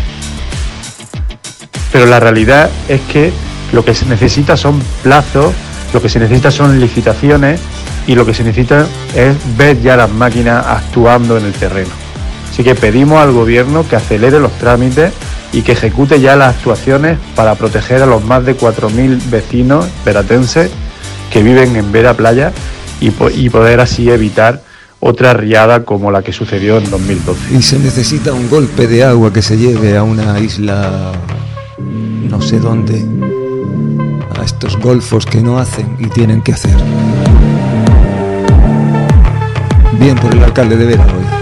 Pero la realidad es que lo que se necesita son plazos, lo que se necesita son licitaciones y lo que se necesita es ver ya las máquinas actuando en el terreno. Así que pedimos al gobierno que acelere los trámites y que ejecute ya las actuaciones para proteger a los más de cuatro mil vecinos veratenses que viven en Vera Playa y, po- y poder así evitar otra riada como la que sucedió en dos mil doce. Y se necesita un golpe de agua que se lleve a una isla no sé dónde, a estos golfos que no hacen y tienen que hacer. Bien por el alcalde de Vera hoy.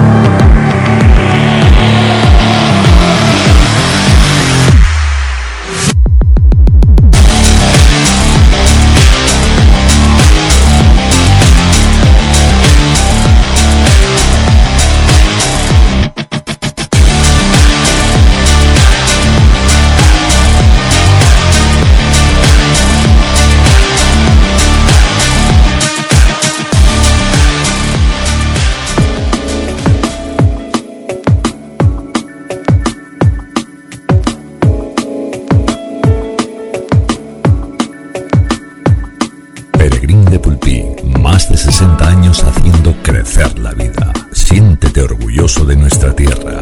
sesenta años haciendo crecer la vida. Siéntete orgulloso de nuestra tierra.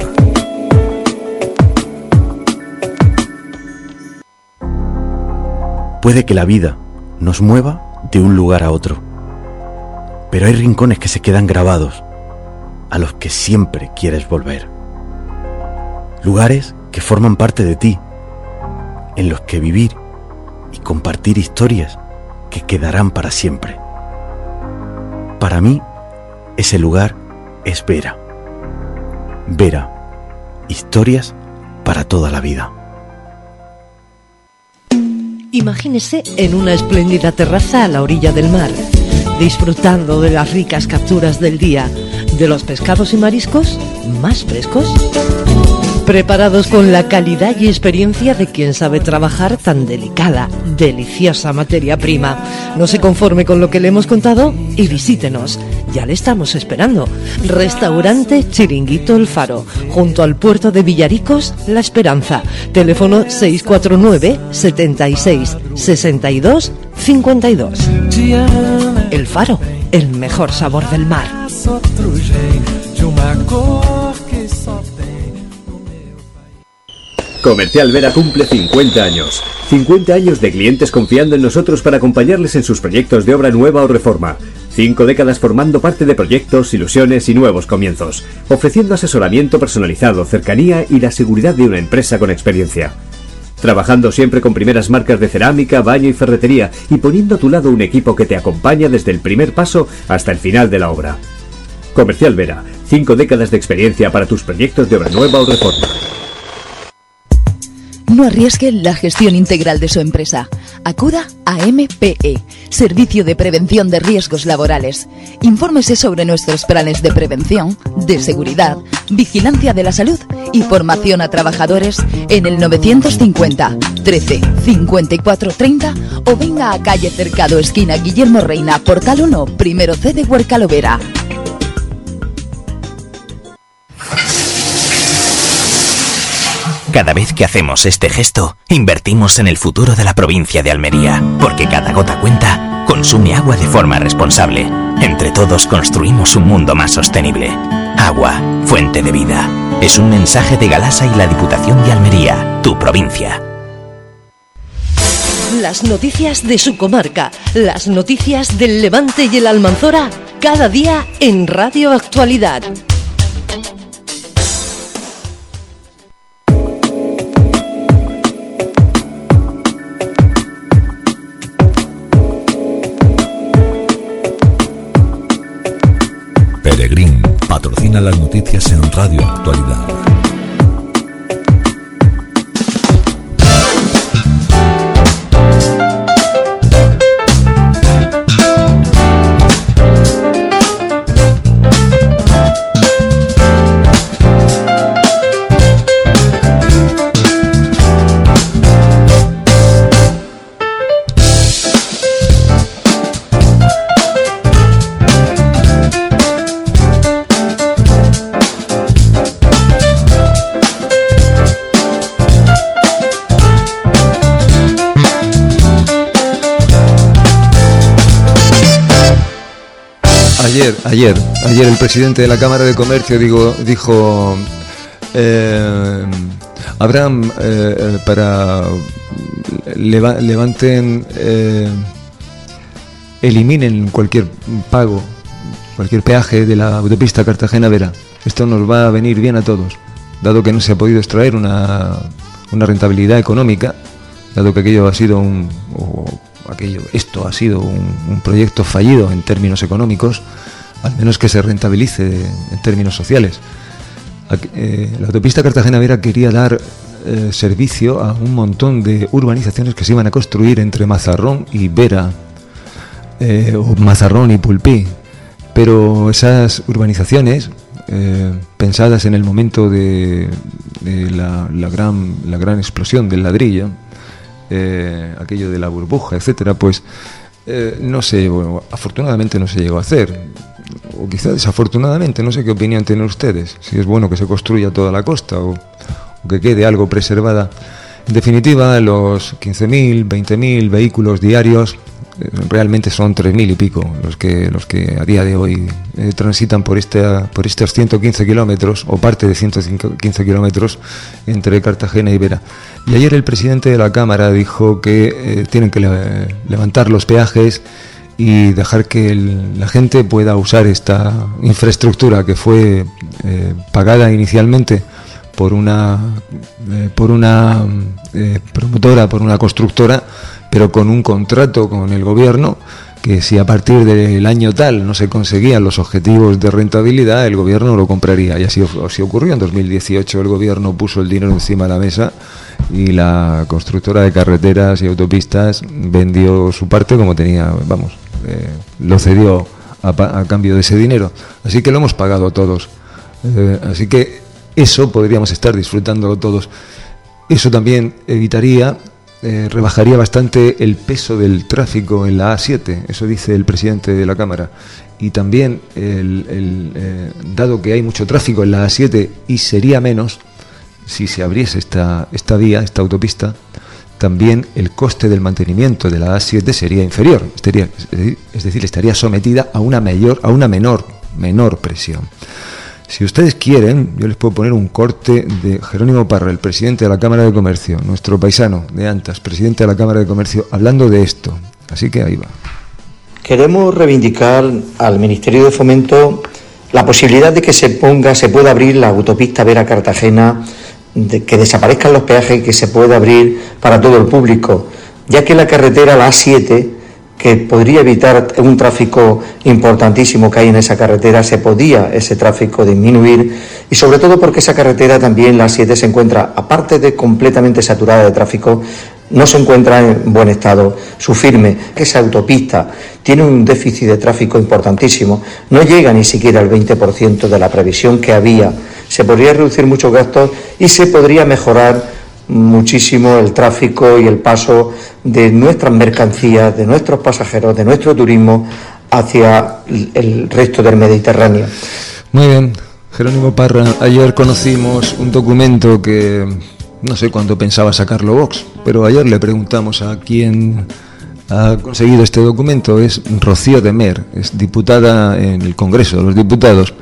Puede que la vida nos mueva de un lugar a otro, pero hay rincones que se quedan grabados, a los que siempre quieres volver. Lugares que forman parte de ti, en los que vivir y compartir historias que quedarán para siempre. Para mí, ese lugar es Vera. Vera, historias para toda la vida. Imagínese en una espléndida terraza a la orilla del mar, disfrutando de las ricas capturas del día, de los pescados y mariscos más frescos, preparados con la calidad y experiencia de quien sabe trabajar tan delicada, deliciosa materia prima. No se conforme con lo que le hemos contado y visítenos. Ya le estamos esperando. Restaurante Chiringuito El Faro, junto al puerto de Villaricos, La Esperanza. Teléfono seis cuatro nueve, setenta y seis, sesenta y dos, cincuenta y dos. El Faro, el mejor sabor del mar. Comercial Vera cumple cincuenta años. cincuenta años de clientes confiando en nosotros para acompañarles en sus proyectos de obra nueva o reforma. Cinco décadas formando parte de proyectos, ilusiones y nuevos comienzos, ofreciendo asesoramiento personalizado, cercanía y la seguridad de una empresa con experiencia. Trabajando siempre con primeras marcas de cerámica, baño y ferretería y poniendo a tu lado un equipo que te acompaña desde el primer paso hasta el final de la obra. Comercial Vera, cinco décadas de experiencia para tus proyectos de obra nueva o reforma. No arriesgue la gestión integral de su empresa. Acuda a M P E, Servicio de Prevención de Riesgos Laborales. Infórmese sobre nuestros planes de prevención, de seguridad, vigilancia de la salud y formación a trabajadores en el novecientos cincuenta, trece, cincuenta y cuatro, treinta o venga a calle Cercado, esquina Guillermo Reina, Portal uno, primero C de Huercalovera. Cada vez que hacemos este gesto, invertimos en el futuro de la provincia de Almería, porque cada gota cuenta, consume agua de forma responsable. Entre todos construimos un mundo más sostenible. Agua, fuente de vida. Es un mensaje de Galasa y la Diputación de Almería, tu provincia. Las noticias de su comarca, las noticias del Levante y el Almanzora, cada día en Radio Actualidad. Peregrín patrocina las noticias en Radio Actualidad. Ayer, ayer, ayer el presidente de la Cámara de Comercio digo, dijo, eh, habrán eh, para leva, levanten, eh, eliminen cualquier pago, cualquier peaje de la autopista Cartagena-Vera. Esto nos va a venir bien a todos, dado que no se ha podido extraer una, una rentabilidad económica, dado que aquello ha sido un... O, aquello, esto ha sido un, un proyecto fallido en términos económicos, al menos que se rentabilice en términos sociales. Eh, la autopista Cartagena-Vera quería dar eh, servicio a un montón de urbanizaciones que se iban a construir entre Mazarrón y Vera, eh, o Mazarrón y Pulpí, pero esas urbanizaciones, eh, pensadas en el momento de, de la, la, gran, la gran explosión del ladrillo, Eh, aquello de la burbuja, etcétera, pues eh, no sé, bueno, afortunadamente no se llegó a hacer, o quizá desafortunadamente, no sé qué opinión tienen ustedes, si es bueno que se construya toda la costa o, o que quede algo preservada. En definitiva, los quince mil, veinte mil vehículos diarios eh, realmente son tres mil y pico los que los que a día de hoy eh, transitan por este por estos ciento quince kilómetros o parte de ciento quince kilómetros entre Cartagena y Vera. Y ayer el presidente de la Cámara dijo que eh, tienen que le, levantar los peajes y dejar que el, la gente pueda usar esta infraestructura que fue eh, pagada inicialmente por una eh, por una eh, promotora, por una constructora, pero con un contrato con el gobierno, que si a partir del año tal no se conseguían los objetivos de rentabilidad, el gobierno lo compraría. Y así, así ocurrió. En dos mil dieciocho el gobierno puso el dinero encima de la mesa y la constructora de carreteras y autopistas vendió su parte como tenía, vamos, eh, lo cedió a, a cambio de ese dinero. Así que lo hemos pagado todos. Eh, así que eso podríamos estar disfrutándolo todos. Eso también evitaría, eh, rebajaría bastante el peso del tráfico en la A siete, eso dice el presidente de la Cámara. Y también, el, el, eh, dado que hay mucho tráfico en la A siete y sería menos si se abriese esta, esta vía, esta autopista, también el coste del mantenimiento de la A siete sería inferior, estaría, es decir, estaría sometida a una mayor, a una menor, menor presión. Si ustedes quieren, yo les puedo poner un corte de Jerónimo Parra, el presidente de la Cámara de Comercio, nuestro paisano de Antas, presidente de la Cámara de Comercio, hablando de esto. Así que ahí va. Queremos reivindicar al Ministerio de Fomento la posibilidad de que se ponga, se pueda abrir la autopista Vera-Cartagena, de que desaparezcan los peajes y que se pueda abrir para todo el público, ya que la carretera, la A siete, que podría evitar un tráfico importantísimo que hay en esa carretera, se podía ese tráfico disminuir y sobre todo porque esa carretera también, la siete, se encuentra, aparte de completamente saturada de tráfico, no se encuentra en buen estado. Su firme, que esa autopista tiene un déficit de tráfico importantísimo, no llega ni siquiera al veinte por ciento de la previsión que había. Se podría reducir muchos gastos y se podría mejorar muchísimo el tráfico y el paso de nuestras mercancías, de nuestros pasajeros, de nuestro turismo hacia el resto del Mediterráneo. Muy bien, Jerónimo Parra, ayer conocimos un documento que no sé cuándo pensaba sacarlo Vox, pero ayer le preguntamos a quién ha conseguido este documento. Es Rocío de Mer, es diputada en el Congreso de los Diputados,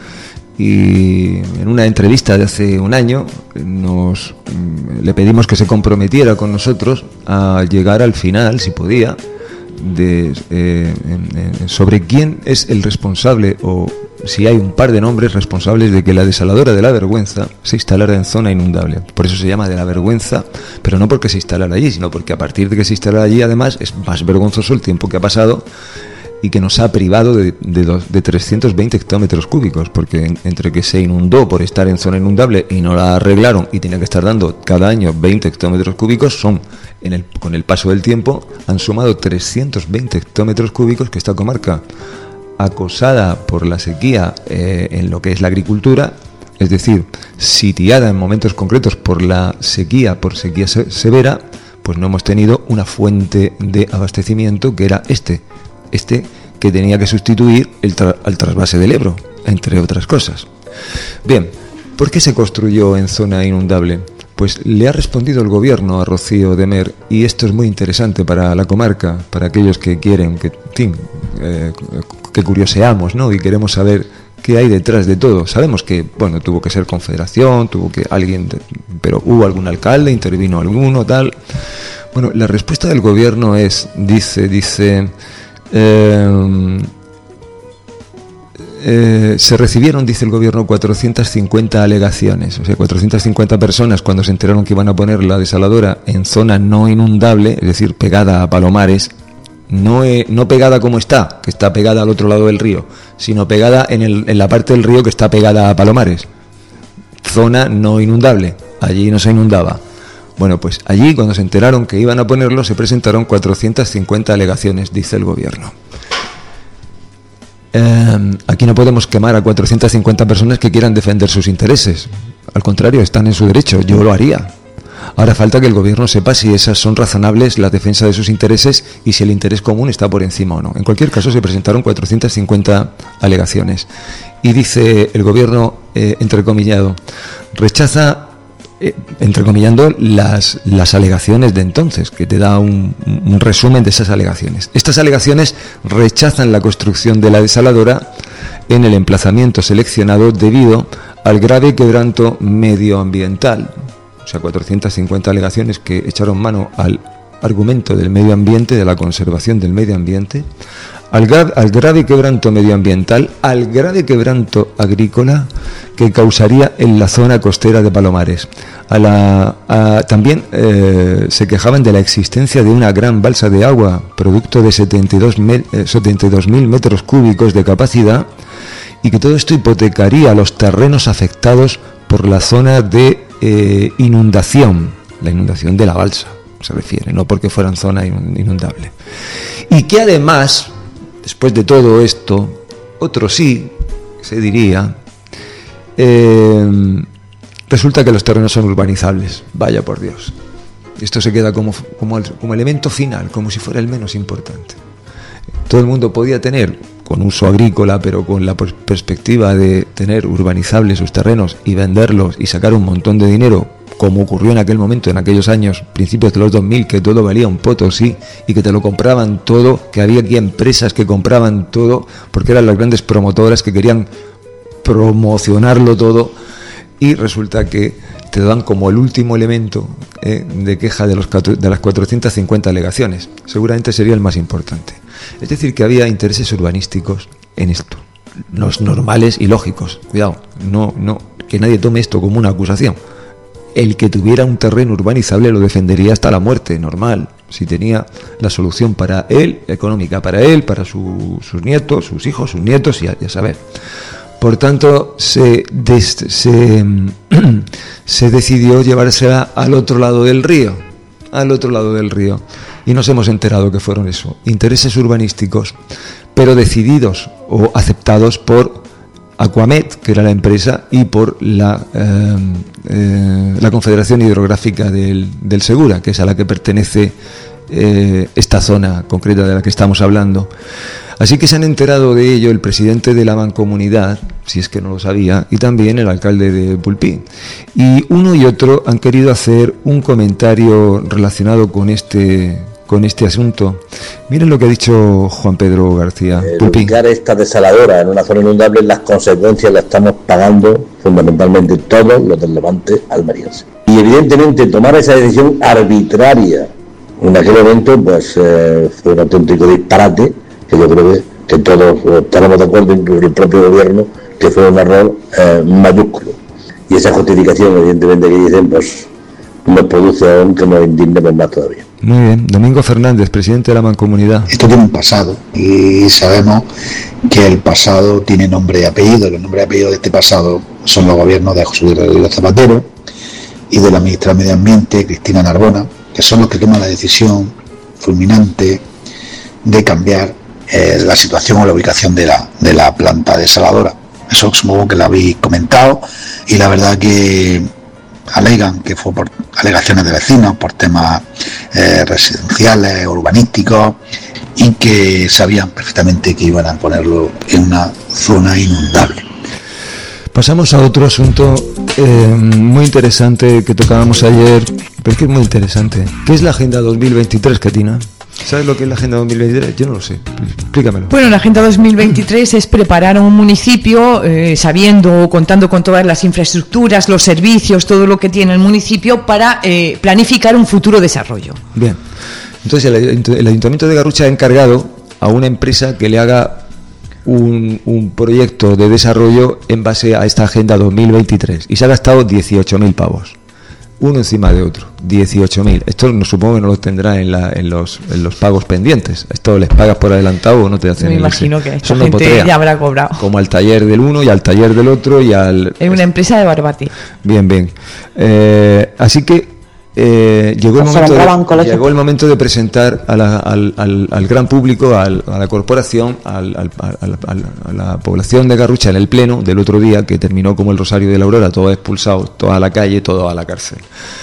y en una entrevista de hace un año nos le pedimos que se comprometiera con nosotros a llegar al final, si podía, de, eh, en, en, sobre quién es el responsable, o si hay un par de nombres responsables de que la desaladora de La Vergüenza se instalara en zona inundable. Por eso se llama de La Vergüenza, pero no porque se instalara allí, sino porque a partir de que se instalara allí, además, es más vergonzoso el tiempo que ha pasado y que nos ha privado de, de, dos, de trescientos veinte hectómetros cúbicos, porque en, entre que se inundó por estar en zona inundable y no la arreglaron y tenía que estar dando cada año veinte hectómetros cúbicos, son, en el, con el paso del tiempo, han sumado trescientos veinte hectómetros cúbicos que esta comarca, acosada por la sequía eh, en lo que es la agricultura, es decir, sitiada en momentos concretos por la sequía, por sequía se- severa, pues no hemos tenido una fuente de abastecimiento que era este, este que tenía que sustituir el tra- al trasvase del Ebro, entre otras cosas. Bien, ¿por qué se construyó en zona inundable? Pues le ha respondido el gobierno a Rocío de Mer, y esto es muy interesante para la comarca, para aquellos que quieren, que, tin, eh, que curioseamos, ¿no? Y queremos saber qué hay detrás de todo. Sabemos que, bueno, tuvo que ser Confederación, tuvo que alguien, pero hubo algún alcalde, intervino alguno, tal. Bueno, la respuesta del gobierno es, dice, dice... Eh, eh, se recibieron, dice el gobierno, cuatrocientas cincuenta alegaciones, o sea, cuatrocientas cincuenta personas cuando se enteraron que iban a poner la desaladora en zona no inundable, es decir, pegada a Palomares, no, eh, no pegada como está, que está pegada al otro lado del río, sino pegada en, el, en la parte del río que está pegada a Palomares, zona no inundable, allí no se inundaba. Bueno, pues allí, cuando se enteraron que iban a ponerlo, se presentaron cuatrocientas cincuenta alegaciones, dice el gobierno. Eh, aquí no podemos quemar a cuatrocientas cincuenta personas que quieran defender sus intereses. Al contrario, están en su derecho, yo lo haría. Ahora falta que el gobierno sepa si esas son razonables, la defensa de sus intereses, y si el interés común está por encima o no. En cualquier caso, se presentaron cuatrocientas cincuenta alegaciones. Y dice el gobierno, eh, entrecomillado, rechaza... Eh, entrecomillando las, las alegaciones de entonces, que te da un, un resumen de esas alegaciones. Estas alegaciones rechazan la construcción de la desaladora en el emplazamiento seleccionado debido al grave quebranto medioambiental. O sea, cuatrocientas cincuenta alegaciones que echaron mano al argumento del medio ambiente, de la conservación del medio ambiente, al, gra- al grave quebranto medioambiental, al grave quebranto agrícola que causaría en la zona costera de Palomares. A la, a, también eh, se quejaban de la existencia de una gran balsa de agua, producto de setenta y dos mil metros cúbicos de capacidad, y que todo esto hipotecaría los terrenos afectados por la zona de eh, inundación, la inundación de la balsa se refiere, no porque fueran zona inundable. Y que además, después de todo esto, otro sí, se diría, eh, resulta que los terrenos son urbanizables. Vaya por Dios. Esto se queda como, como, como elemento final, como si fuera el menos importante. Todo el mundo podía tener, con uso agrícola, pero con la perspectiva de tener urbanizables sus terrenos y venderlos y sacar un montón de dinero, como ocurrió en aquel momento, en aquellos años, principios de los dos mil, que todo valía un poto, sí, y que te lo compraban todo, que había aquí empresas que compraban todo, porque eran las grandes promotoras que querían promocionarlo todo, y resulta que te dan como el último elemento eh, de queja de, los, de las cuatrocientas cincuenta alegaciones. Seguramente sería el más importante. Es decir, que había intereses urbanísticos en esto, los normales y lógicos. Cuidado, no, no, que nadie tome esto como una acusación. El que tuviera un terreno urbanizable lo defendería hasta la muerte, normal, si tenía la solución para él, económica para él, para su, sus nietos, sus hijos, sus nietos, y a, y a saber. Por tanto, se, des, se, se decidió llevársela al otro lado del río, al otro lado del río. Y nos hemos enterado que fueron eso, intereses urbanísticos, pero decididos o aceptados por Aquamet, que era la empresa, y por la, eh, eh, la Confederación Hidrográfica del, del Segura, que es a la que pertenece eh, esta zona concreta de la que estamos hablando. Así que se han enterado de ello el presidente de la Mancomunidad, si es que no lo sabía, y también el alcalde de Pulpí. Y uno y otro han querido hacer un comentario relacionado con este, con este asunto. Miren lo que ha dicho Juan Pedro García. El ubicar esta desaladora en una zona inundable, las consecuencias las estamos pagando fundamentalmente todos los del Levante almeriense. Y evidentemente tomar esa decisión arbitraria en aquel momento pues eh, fue un auténtico disparate, que yo creo que, que todos estaremos de acuerdo, incluso el propio gobierno, que fue un error eh, mayúsculo. Y esa justificación, evidentemente, que dicen, pues nos produce aún que nos indignemos más todavía. Muy bien. Domingo Fernández, presidente de la Mancomunidad. Esto tiene un pasado y sabemos que el pasado tiene nombre y apellido. Los nombres y apellidos de este pasado son los gobiernos de José Luis Rodríguez Zapatero y de la ministra de Medio Ambiente, Cristina Narbona, que son los que toman la decisión fulminante de cambiar eh, la situación o la ubicación de la, de la planta desaladora. Eso supongo que lo habéis comentado y la verdad que alegan que fue por alegaciones de vecinos, por temas eh, residenciales, urbanísticos, y que sabían perfectamente que iban a ponerlo en una zona inundable. Pasamos a otro asunto eh, muy interesante que tocábamos ayer, pero que es muy interesante. ¿Qué es la Agenda dos mil veintitrés, Katina? ¿Sabes lo que es la Agenda dos mil veintitrés? Yo no lo sé, explícamelo. Bueno, la Agenda dos mil veintitrés es preparar a un municipio eh, sabiendo, contando con todas las infraestructuras, los servicios, todo lo que tiene el municipio para eh, planificar un futuro desarrollo. Bien, entonces el, el Ayuntamiento de Garrucha ha encargado a una empresa que le haga un, un proyecto de desarrollo en base a esta Agenda dos mil veintitrés y se ha gastado dieciocho mil pavos. Uno encima de otro, dieciocho mil. Esto no supongo que no lo tendrá en, la, en, los, en los pagos pendientes. Esto les pagas por adelantado o no te hacen. Me el imagino ese. que esta Eso gente no ya habrá cobrado. Como al taller del uno y al taller del otro y al... Es una empresa de Barbate. Bien, bien. Eh, así que eh, llegó, el momento de, llegó el momento de presentar a la, al, al, al gran público, al, a la corporación, al, al, al, al, a la población de Garrucha en el pleno del otro día, que terminó como el Rosario de la Aurora, todos expulsados, todos a la calle, todos a la cárcel.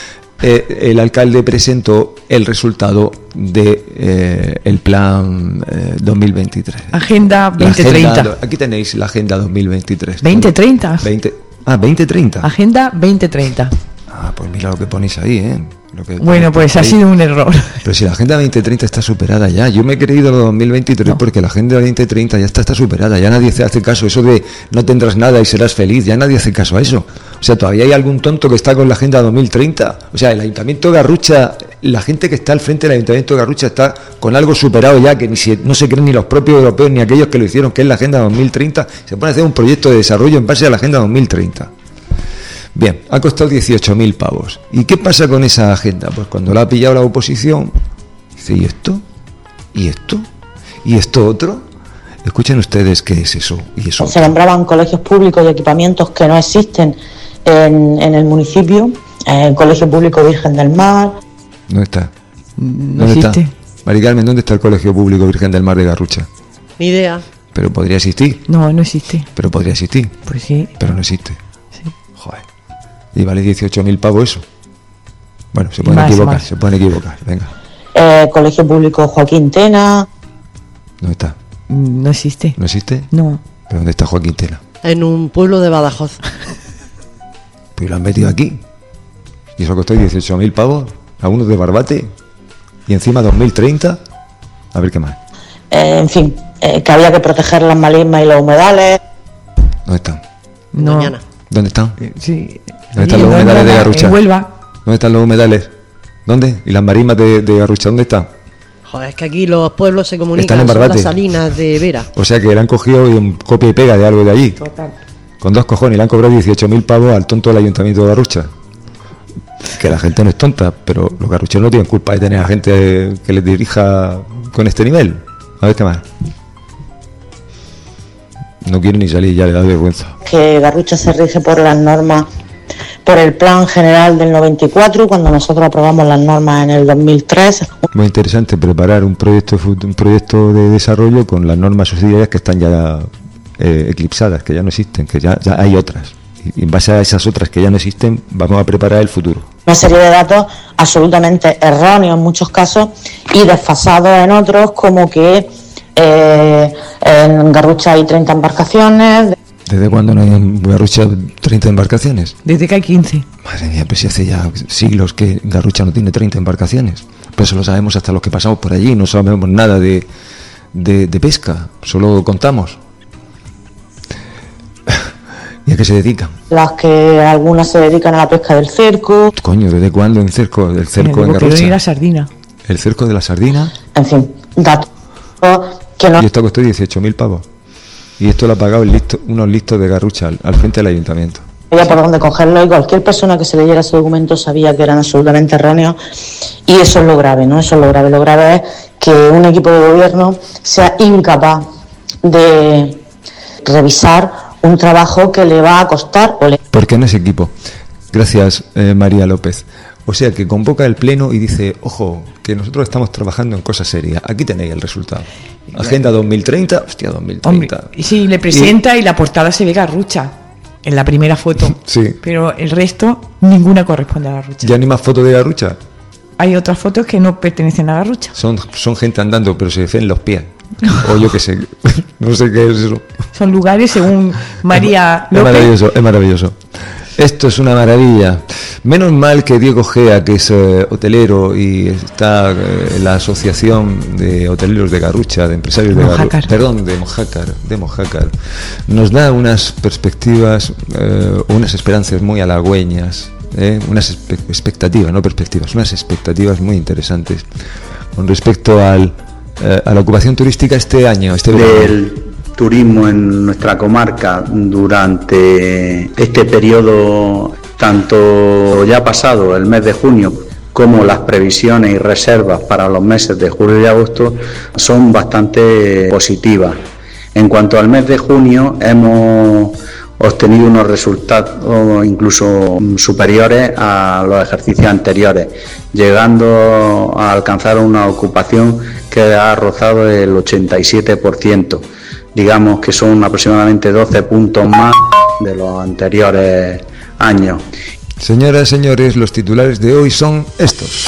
Eh, el alcalde presentó el resultado de eh, el plan eh, dos mil veintitrés. Agenda veinte treinta. Aquí tenéis la Agenda dos mil veintitrés. veinte treinta. veinte, ah, veinte treinta. Agenda veinte treinta. Ah, pues mira lo que ponéis ahí, ¿eh? Lo que bueno, pues ha sido un error. Pero si la Agenda veinte treinta está superada ya. Yo me he creído lo dos mil veintitrés no. Porque la Agenda veinte treinta ya está, está superada. Ya nadie se hace caso. Eso de no tendrás nada y serás feliz. Ya nadie hace caso a eso. O sea, todavía hay algún tonto que está con la Agenda dos mil treinta. O sea, el Ayuntamiento de Garrucha, la gente que está al frente del Ayuntamiento de Garrucha está con algo superado ya, que ni si, no se creen ni los propios europeos ni aquellos que lo hicieron, que es la Agenda dos mil treinta. Se pone a hacer un proyecto de desarrollo en base a la Agenda dos mil treinta. Bien, ha costado dieciocho mil pavos. ¿Y qué pasa con esa agenda? Pues cuando la ha pillado la oposición, dice, ¿y esto? ¿Y esto? ¿Y esto otro? Escuchen ustedes qué es eso y eso. Se nombraban colegios públicos y equipamientos que no existen en, en el municipio. El Colegio Público Virgen del Mar. ¿Dónde está? No ¿Dónde existe. está? Mari Carmen, ¿dónde está el Colegio Público Virgen del Mar de Garrucha? Ni idea. Pero podría existir. No, no existe. Pero podría existir. Pues sí. Pero no existe. Sí. Joder. Y vale dieciocho mil pavos eso. Bueno, se pueden Más, equivocar, más. se pueden equivocar. Venga. Eh, Colegio Público Joaquín Tena. ¿Dónde está? No existe. ¿No existe? No. ¿Pero dónde está Joaquín Tena? En un pueblo de Badajoz. Pues lo han metido aquí. Y eso costó dieciocho mil pavos a uno de Barbate. Y encima dos mil treinta. A ver qué más. Eh, en fin, eh, que había que proteger las marismas y los humedales. ¿Dónde están? No. Mañana. ¿Dónde están? Sí. ¿Dónde están los humedales de Garrucha? En Huelva. ¿Dónde están los humedales? ¿Dónde? ¿Y las marismas de, de Garrucha dónde están? Joder, es que aquí los pueblos se comunican. Están en son Barbate. las salinas de Vera. O sea que le han cogido y un copia y pega de algo de allí. Total. Con dos cojones, le han cobrado dieciocho mil pavos al tonto del Ayuntamiento de Garrucha. Que la gente no es tonta, pero los garrucheros no tienen culpa de tener a gente que les dirija con este nivel. A ver qué más. no quiere ni salir, ya le da vergüenza. Que Garrucha se rige por las normas, por el Plan General del noventa y cuatro, cuando nosotros aprobamos las normas en el dos mil tres. Muy interesante preparar un proyecto un proyecto de desarrollo con las normas subsidiarias que están ya eh, eclipsadas, que ya no existen, que ya, ya hay otras. Y en base a esas otras que ya no existen, vamos a preparar el futuro. Una serie de datos absolutamente erróneos en muchos casos y desfasados en otros, como que eh, en Garrucha hay treinta embarcaciones. ¿Desde cuándo no hay en Garrucha treinta embarcaciones? Desde que hay quince. Madre mía, pues si hace ya siglos que Garrucha no tiene treinta embarcaciones. Pues eso lo sabemos hasta los que pasamos por allí, no sabemos nada de, de, de pesca, solo contamos. ¿Y a qué se dedican? Las que algunas se dedican a la pesca del cerco. Coño, ¿desde cuándo en cerco, el cerco en Garrucha? Y la sardina. ¿El cerco de la sardina? En fin, datos que no... Y esto costó dieciocho mil pavos. Y esto lo ha pagado el listo, unos listos de Garrucha al, al frente del ayuntamiento. Sabía por dónde cogerlo, y cualquier persona que se leyera ese documento sabía que eran absolutamente erróneos, y eso es lo grave, ¿no? Eso es lo grave. Lo grave es que un equipo de gobierno sea incapaz de revisar un trabajo que le va a costar. O le... ¿Por qué no es equipo? Gracias, eh, María López. O sea, que convoca el pleno y dice, ojo, que nosotros estamos trabajando en cosas serias. Aquí tenéis el resultado. Agenda dos mil treinta, hostia, dos mil treinta. Hombre, y sí, le presenta y... y la portada se ve Garrucha en la primera foto. Sí. Pero el resto, ninguna corresponde a Garrucha. ¿Ya ni más fotos de Garrucha? Hay otras fotos que no pertenecen a Garrucha. Son, son gente andando, pero se ven los pies. O yo qué sé, no sé qué es eso. Son lugares, según María es, López. Es maravilloso, es maravilloso. Esto es una maravilla. Menos mal que Diego Gea, que es eh, hotelero y está eh, en la Asociación de Hoteleros de Garrucha, de empresarios de Garrucha, perdón, de Mojácar, de Mojácar, nos da unas perspectivas, eh, unas esperanzas muy halagüeñas, eh, unas expectativas, no perspectivas, unas expectativas muy interesantes con respecto al, eh, a la ocupación turística este año, este verano. Turismo en nuestra comarca durante este periodo, tanto ya pasado el mes de junio como las previsiones y reservas para los meses de julio y agosto, son bastante positivas. En cuanto al mes de junio, hemos obtenido unos resultados incluso superiores a los ejercicios anteriores, llegando a alcanzar una ocupación que ha rozado el ochenta y siete por ciento. Digamos que son aproximadamente doce puntos más de los anteriores años. Señoras y señores, los titulares de hoy son estos.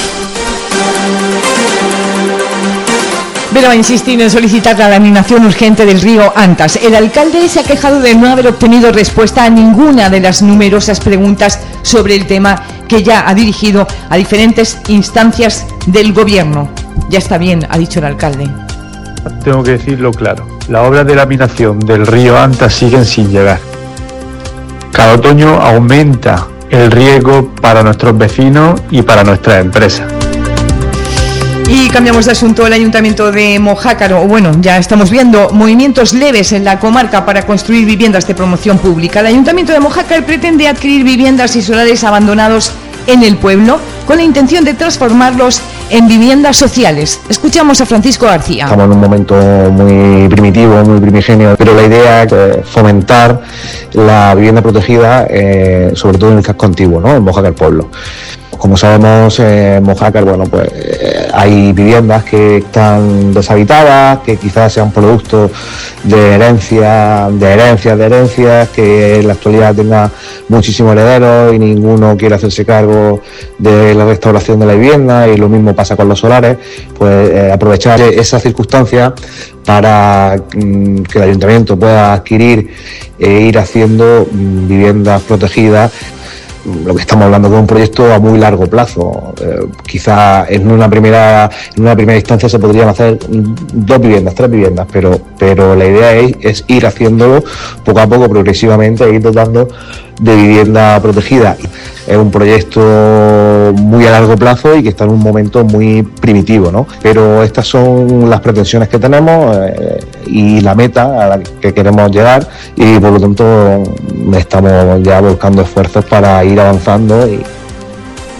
Vera va a insistir en solicitar la laminación urgente del río Antas. El alcalde se ha quejado de no haber obtenido respuesta a ninguna de las numerosas preguntas sobre el tema que ya ha dirigido a diferentes instancias del gobierno. Ya está bien, ha dicho el alcalde. Tengo que decirlo claro, las obras de laminación del río Antas siguen sin llegar. Cada otoño aumenta el riesgo para nuestros vecinos y para nuestras empresas. Y cambiamos de asunto. El Ayuntamiento de Mojácar, o bueno, ya estamos viendo movimientos leves en la comarca para construir viviendas de promoción pública. El Ayuntamiento de Mojácar pretende adquirir viviendas y solares abandonados en el pueblo con la intención de transformarlos en viviendas sociales. Escuchamos a Francisco García. Estamos en un momento muy primitivo, muy primigenio, pero la idea es fomentar la vivienda protegida, eh, sobre todo en el casco antiguo, ¿no? En Mojácar Pueblo. Como sabemos, en eh, Mojácar, bueno, pues eh, hay viviendas que están deshabitadas, que quizás sean producto de herencia, de herencias, de herencias, que en la actualidad tenga muchísimos herederos y ninguno quiere hacerse cargo de la restauración de la vivienda, y lo mismo pasa con los solares. Pues eh, aprovechar esa circunstancia para mm, que el ayuntamiento pueda adquirir e ir haciendo mm, viviendas protegidas. Lo que estamos hablando de un proyecto a muy largo plazo. Eh, quizá en una primera en una primera instancia se podrían hacer dos viviendas, tres viviendas, pero pero la idea es, es ir haciéndolo poco a poco, progresivamente, e ir dotando de vivienda protegida. Es un proyecto muy a largo plazo y que está en un momento muy primitivo, ¿no? Pero estas son las pretensiones que tenemos eh, y la meta a la que queremos llegar, y por lo tanto estamos ya volcando esfuerzos para ir avanzando y,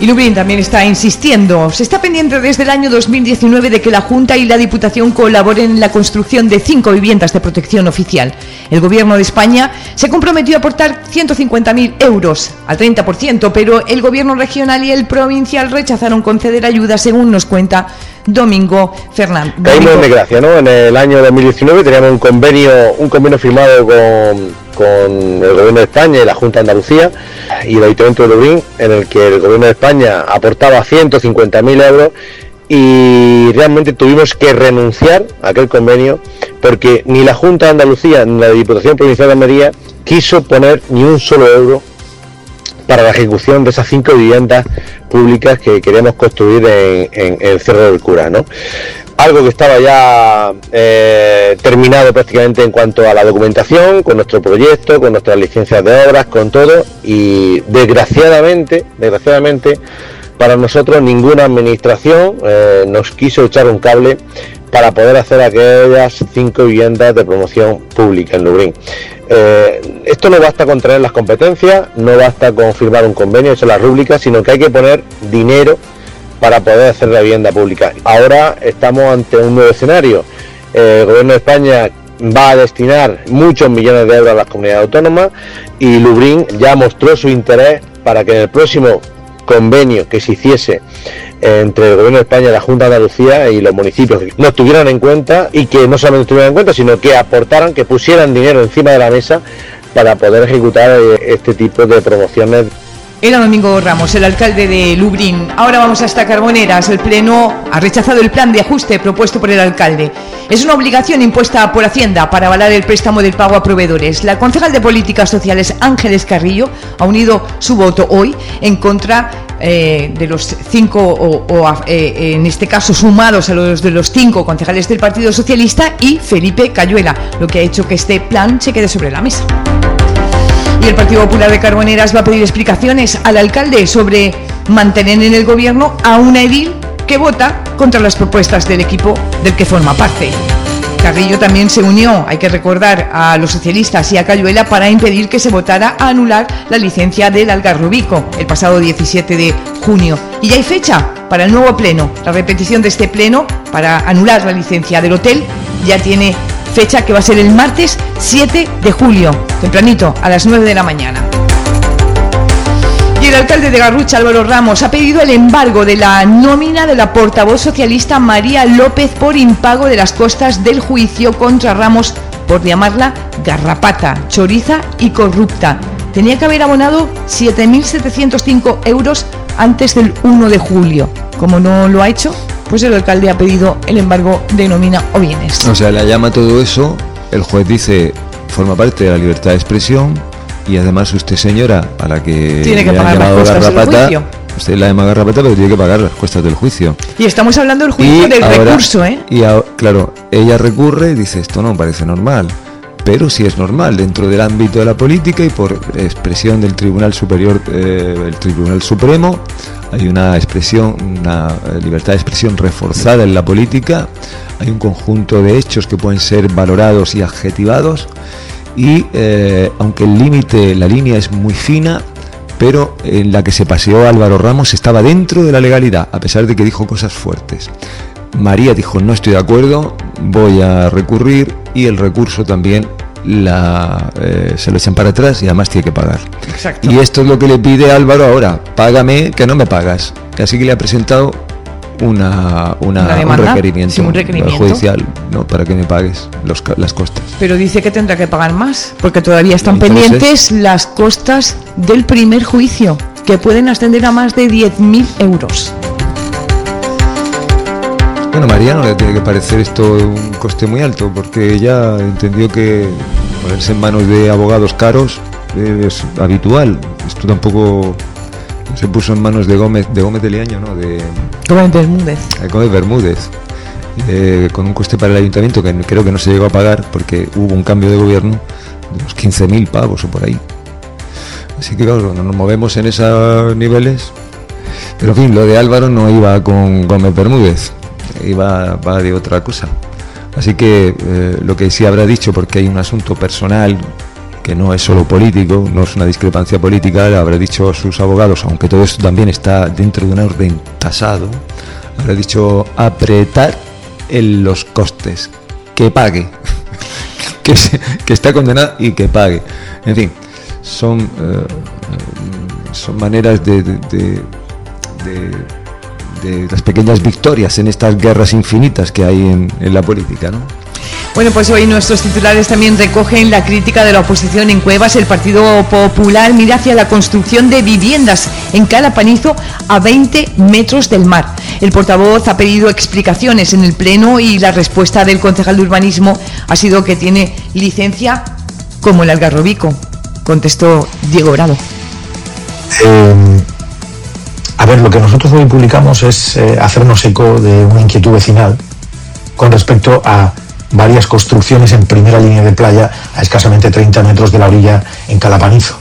Y Lubrин también está insistiendo. Se está pendiente desde el año dos mil diecinueve de que la Junta y la Diputación colaboren en la construcción de cinco viviendas de protección oficial. El Gobierno de España se comprometió a aportar ciento cincuenta mil euros, al treinta por ciento, pero el Gobierno regional y el provincial rechazaron conceder ayuda, según nos cuenta Domingo Fernández. Caímos en desgracia, ¿no? En el año dos mil diecinueve teníamos un convenio, un convenio firmado con... con el Gobierno de España y la Junta de Andalucía y el Ayuntamiento de Lubrин, en el que el Gobierno de España aportaba ciento cincuenta mil euros y realmente tuvimos que renunciar a aquel convenio porque ni la Junta de Andalucía ni la Diputación Provincial de Almería quiso poner ni un solo euro para la ejecución de esas cinco viviendas públicas que queremos construir en, en, en Cerro del Cura, ¿no? Algo que estaba ya eh, terminado prácticamente en cuanto a la documentación, con nuestro proyecto, con nuestras licencias de obras, con todo, y desgraciadamente, desgraciadamente para nosotros ninguna administración eh, nos quiso echar un cable para poder hacer aquellas cinco viviendas de promoción pública en Lubrин. Eh, esto no basta con tener las competencias, no basta con firmar un convenio, eso es la rúbrica, sino que hay que poner dinero para poder hacer la vivienda pública. Ahora estamos ante un nuevo escenario. El Gobierno de España va a destinar muchos millones de euros a las comunidades autónomas y Lubrin ya mostró su interés para que en el próximo convenio que se hiciese entre el Gobierno de España y la Junta de Andalucía y los municipios nos tuvieran en cuenta, y que no solamente tuvieran en cuenta, sino que aportaran, que pusieran dinero encima de la mesa para poder ejecutar este tipo de promociones. Era Domingo Ramos, el alcalde de Lubrin. Ahora vamos hasta Carboneras. El Pleno ha rechazado el plan de ajuste propuesto por el alcalde. Es una obligación impuesta por Hacienda para avalar el préstamo del pago a proveedores. La concejal de Políticas Sociales, Ángeles Carrillo, ha unido su voto hoy en contra eh, de los cinco, o, o eh, en este caso sumados a los de los cinco concejales del Partido Socialista y Felipe Cayuela, lo que ha hecho que este plan se quede sobre la mesa. Y el Partido Popular de Carboneras va a pedir explicaciones al alcalde sobre mantener en el gobierno a una edil que vota contra las propuestas del equipo del que forma parte. Carrillo también se unió, hay que recordar, a los socialistas y a Cayuela para impedir que se votara a anular la licencia del Algarrobico el pasado diecisiete de junio. Y ya hay fecha para el nuevo pleno. La repetición de este pleno para anular la licencia del hotel ya tiene fecha, que va a ser el martes siete de julio, tempranito, a las nueve de la mañana. Y el alcalde de Garrucha, Álvaro Ramos, ha pedido el embargo de la nómina de la portavoz socialista María López por impago de las costas del juicio contra Ramos por llamarla garrapata, choriza y corrupta. Tenía que haber abonado siete mil setecientos cinco euros antes del uno de julio. Como no lo ha hecho, pues el alcalde ha pedido el embargo de nómina o bienes. O sea, le llama todo eso, el juez dice, forma parte de la libertad de expresión, y además usted, señora, a la que tiene que le pagar han llamado las costas garrapata, del juicio. Usted la llama garrapata, pero tiene que pagar las cuestas del juicio. Y estamos hablando del juicio y del ahora, recurso, ¿eh? Y ahora, claro, ella recurre y dice, esto no parece normal. Pero sí es normal dentro del ámbito de la política y por expresión del Tribunal Superior, eh, el Tribunal Supremo, hay una expresión, una libertad de expresión reforzada en la política, hay un conjunto de hechos que pueden ser valorados y adjetivados y eh, aunque el límite, la línea es muy fina, pero en la que se paseó Álvaro Ramos estaba dentro de la legalidad, a pesar de que dijo cosas fuertes. María dijo, no estoy de acuerdo, voy a recurrir, y el recurso también la, eh, se lo echan para atrás y además tiene que pagar. Exacto. Y esto es lo que le pide Álvaro ahora, págame que no me pagas. Así que le ha presentado una, una, ¿Una demanda? un requerimiento, Sí, un requerimiento judicial, ¿no? Para que me pagues los, las costas. Pero dice que tendrá que pagar más, porque todavía están Entonces, pendientes las costas del primer juicio, que pueden ascender a más de diez mil euros. Bueno, María no le tiene que parecer esto un coste muy alto, porque ella entendió que ponerse en manos de abogados caros es habitual. Esto tampoco se puso en manos de Gómez, de Gómez de Liaño, ¿no? De Gómez Bermúdez. De Gómez Bermúdez, eh, con un coste para el ayuntamiento que creo que no se llegó a pagar porque hubo un cambio de gobierno de unos quince mil pavos o por ahí. Así que claro, no nos movemos en esos niveles. Pero en fin, lo de Álvaro no iba con Gómez Bermúdez, iba va de otra cosa. Así que eh, lo que sí habrá dicho, porque hay un asunto personal que no es solo político, no es una discrepancia política, le habrá dicho a sus abogados, aunque todo esto también está dentro de un orden tasado, habrá dicho apretar en los costes, que pague, que, se, que está condenado y que pague. En fin, son, eh, son maneras de, de, de, de, de las pequeñas victorias en estas guerras infinitas que hay en, en la política, ¿no? Bueno, pues hoy nuestros titulares también recogen la crítica de la oposición en Cuevas. El Partido Popular mira hacia la construcción de viviendas en Calapanizo a veinte metros del mar. El portavoz ha pedido explicaciones en el Pleno y la respuesta del concejal de urbanismo ha sido que tiene licencia como el Algarrobico, contestó Diego Bravo. Eh, a ver, lo que nosotros hoy publicamos es eh, hacernos eco de una inquietud vecinal con respecto a varias construcciones en primera línea de playa a escasamente treinta metros de la orilla en Calapanizo.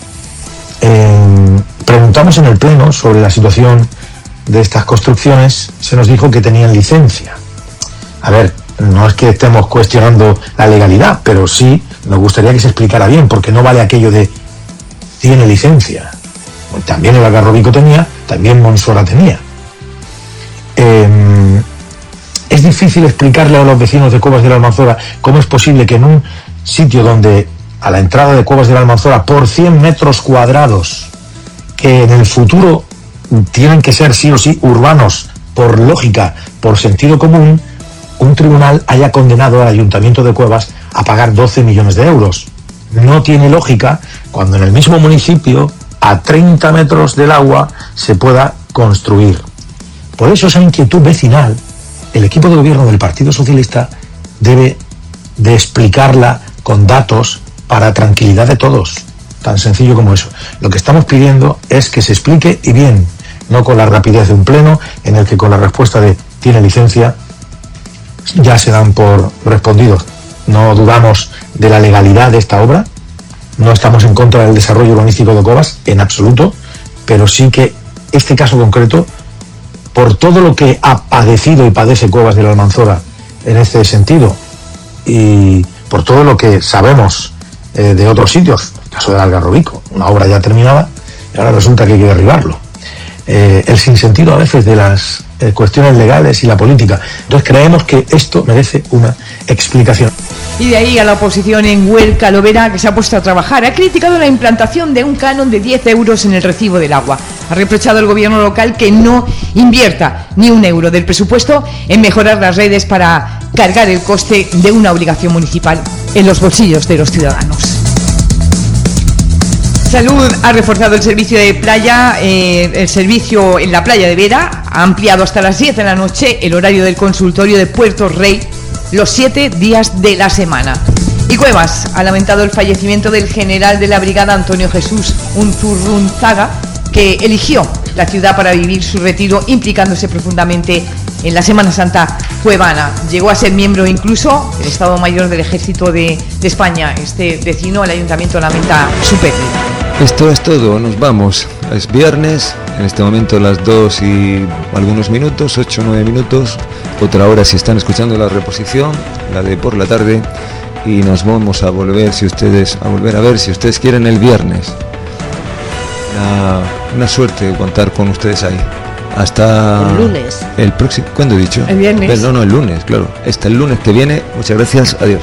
Eh, preguntamos en el Pleno sobre la situación de estas construcciones, se nos dijo que tenían licencia. A ver, no es que estemos cuestionando la legalidad, pero sí nos gustaría que se explicara bien, porque no vale aquello de tiene licencia. También el Algarrobico tenía, también Monsora tenía. Eh, Es difícil explicarle a los vecinos de Cuevas de la Almanzora cómo es posible que en un sitio donde a la entrada de Cuevas de la Almanzora por cien metros cuadrados, que en el futuro tienen que ser sí o sí urbanos, por lógica, por sentido común, un tribunal haya condenado al Ayuntamiento de Cuevas a pagar doce millones de euros. No tiene lógica cuando en el mismo municipio, a treinta metros del agua, se pueda construir. Por eso esa inquietud vecinal, el equipo de gobierno del Partido Socialista debe de explicarla con datos para tranquilidad de todos, tan sencillo como eso. Lo que estamos pidiendo es que se explique y bien, no con la rapidez de un pleno en el que con la respuesta de tiene licencia ya se dan por respondidos. No dudamos de la legalidad de esta obra, no estamos en contra del desarrollo urbanístico de Cuevas en absoluto, pero sí que este caso concreto, por todo lo que ha padecido y padece Cuevas de la Almanzora en este sentido, y por todo lo que sabemos eh, de otros sitios, el caso del Algarrobico, una obra ya terminada, y ahora resulta que hay que derribarlo. Eh, el sinsentido a veces de las eh, cuestiones legales y la política. Entonces creemos que esto merece una explicación. Y de ahí a la oposición en Huelca, Lovera, que se ha puesto a trabajar, ha criticado la implantación de un canon de diez euros en el recibo del agua. Ha reprochado al gobierno local que no invierta ni un euro del presupuesto en mejorar las redes para cargar el coste de una obligación municipal en los bolsillos de los ciudadanos. Salud ha reforzado el servicio de playa, eh, el servicio en la playa de Vera, ha ampliado hasta las diez de la noche el horario del consultorio de Puerto Rey los siete días de la semana. Y Cuevas ha lamentado el fallecimiento del general de la brigada Antonio Jesús Unzurrunzaga, que eligió la ciudad para vivir su retiro implicándose profundamente en la Semana Santa cuevana. Llegó a ser miembro incluso del Estado Mayor del Ejército de, de España. Este vecino, el ayuntamiento, lamenta su pérdida. Esto es todo, nos vamos. Es viernes, en este momento las dos y algunos minutos, ocho o nueve minutos. Otra hora si están escuchando la reposición, la de por la tarde. Y nos vamos a volver, si ustedes, a volver a ver si ustedes quieren el viernes. Una, una suerte contar con ustedes ahí. Hasta el lunes. El próximo, ¿cuándo he dicho? El viernes. Pero no, no, el lunes, claro. Hasta el lunes que viene. Muchas gracias, adiós.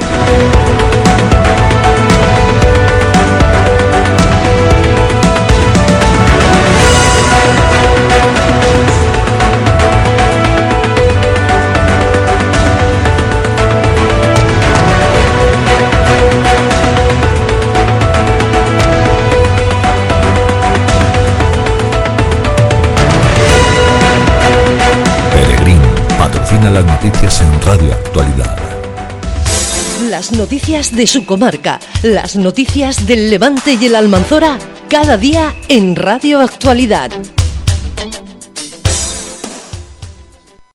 Las noticias en Radio Actualidad. Las noticias de su comarca, las noticias del Levante y el Almanzora, cada día en Radio Actualidad.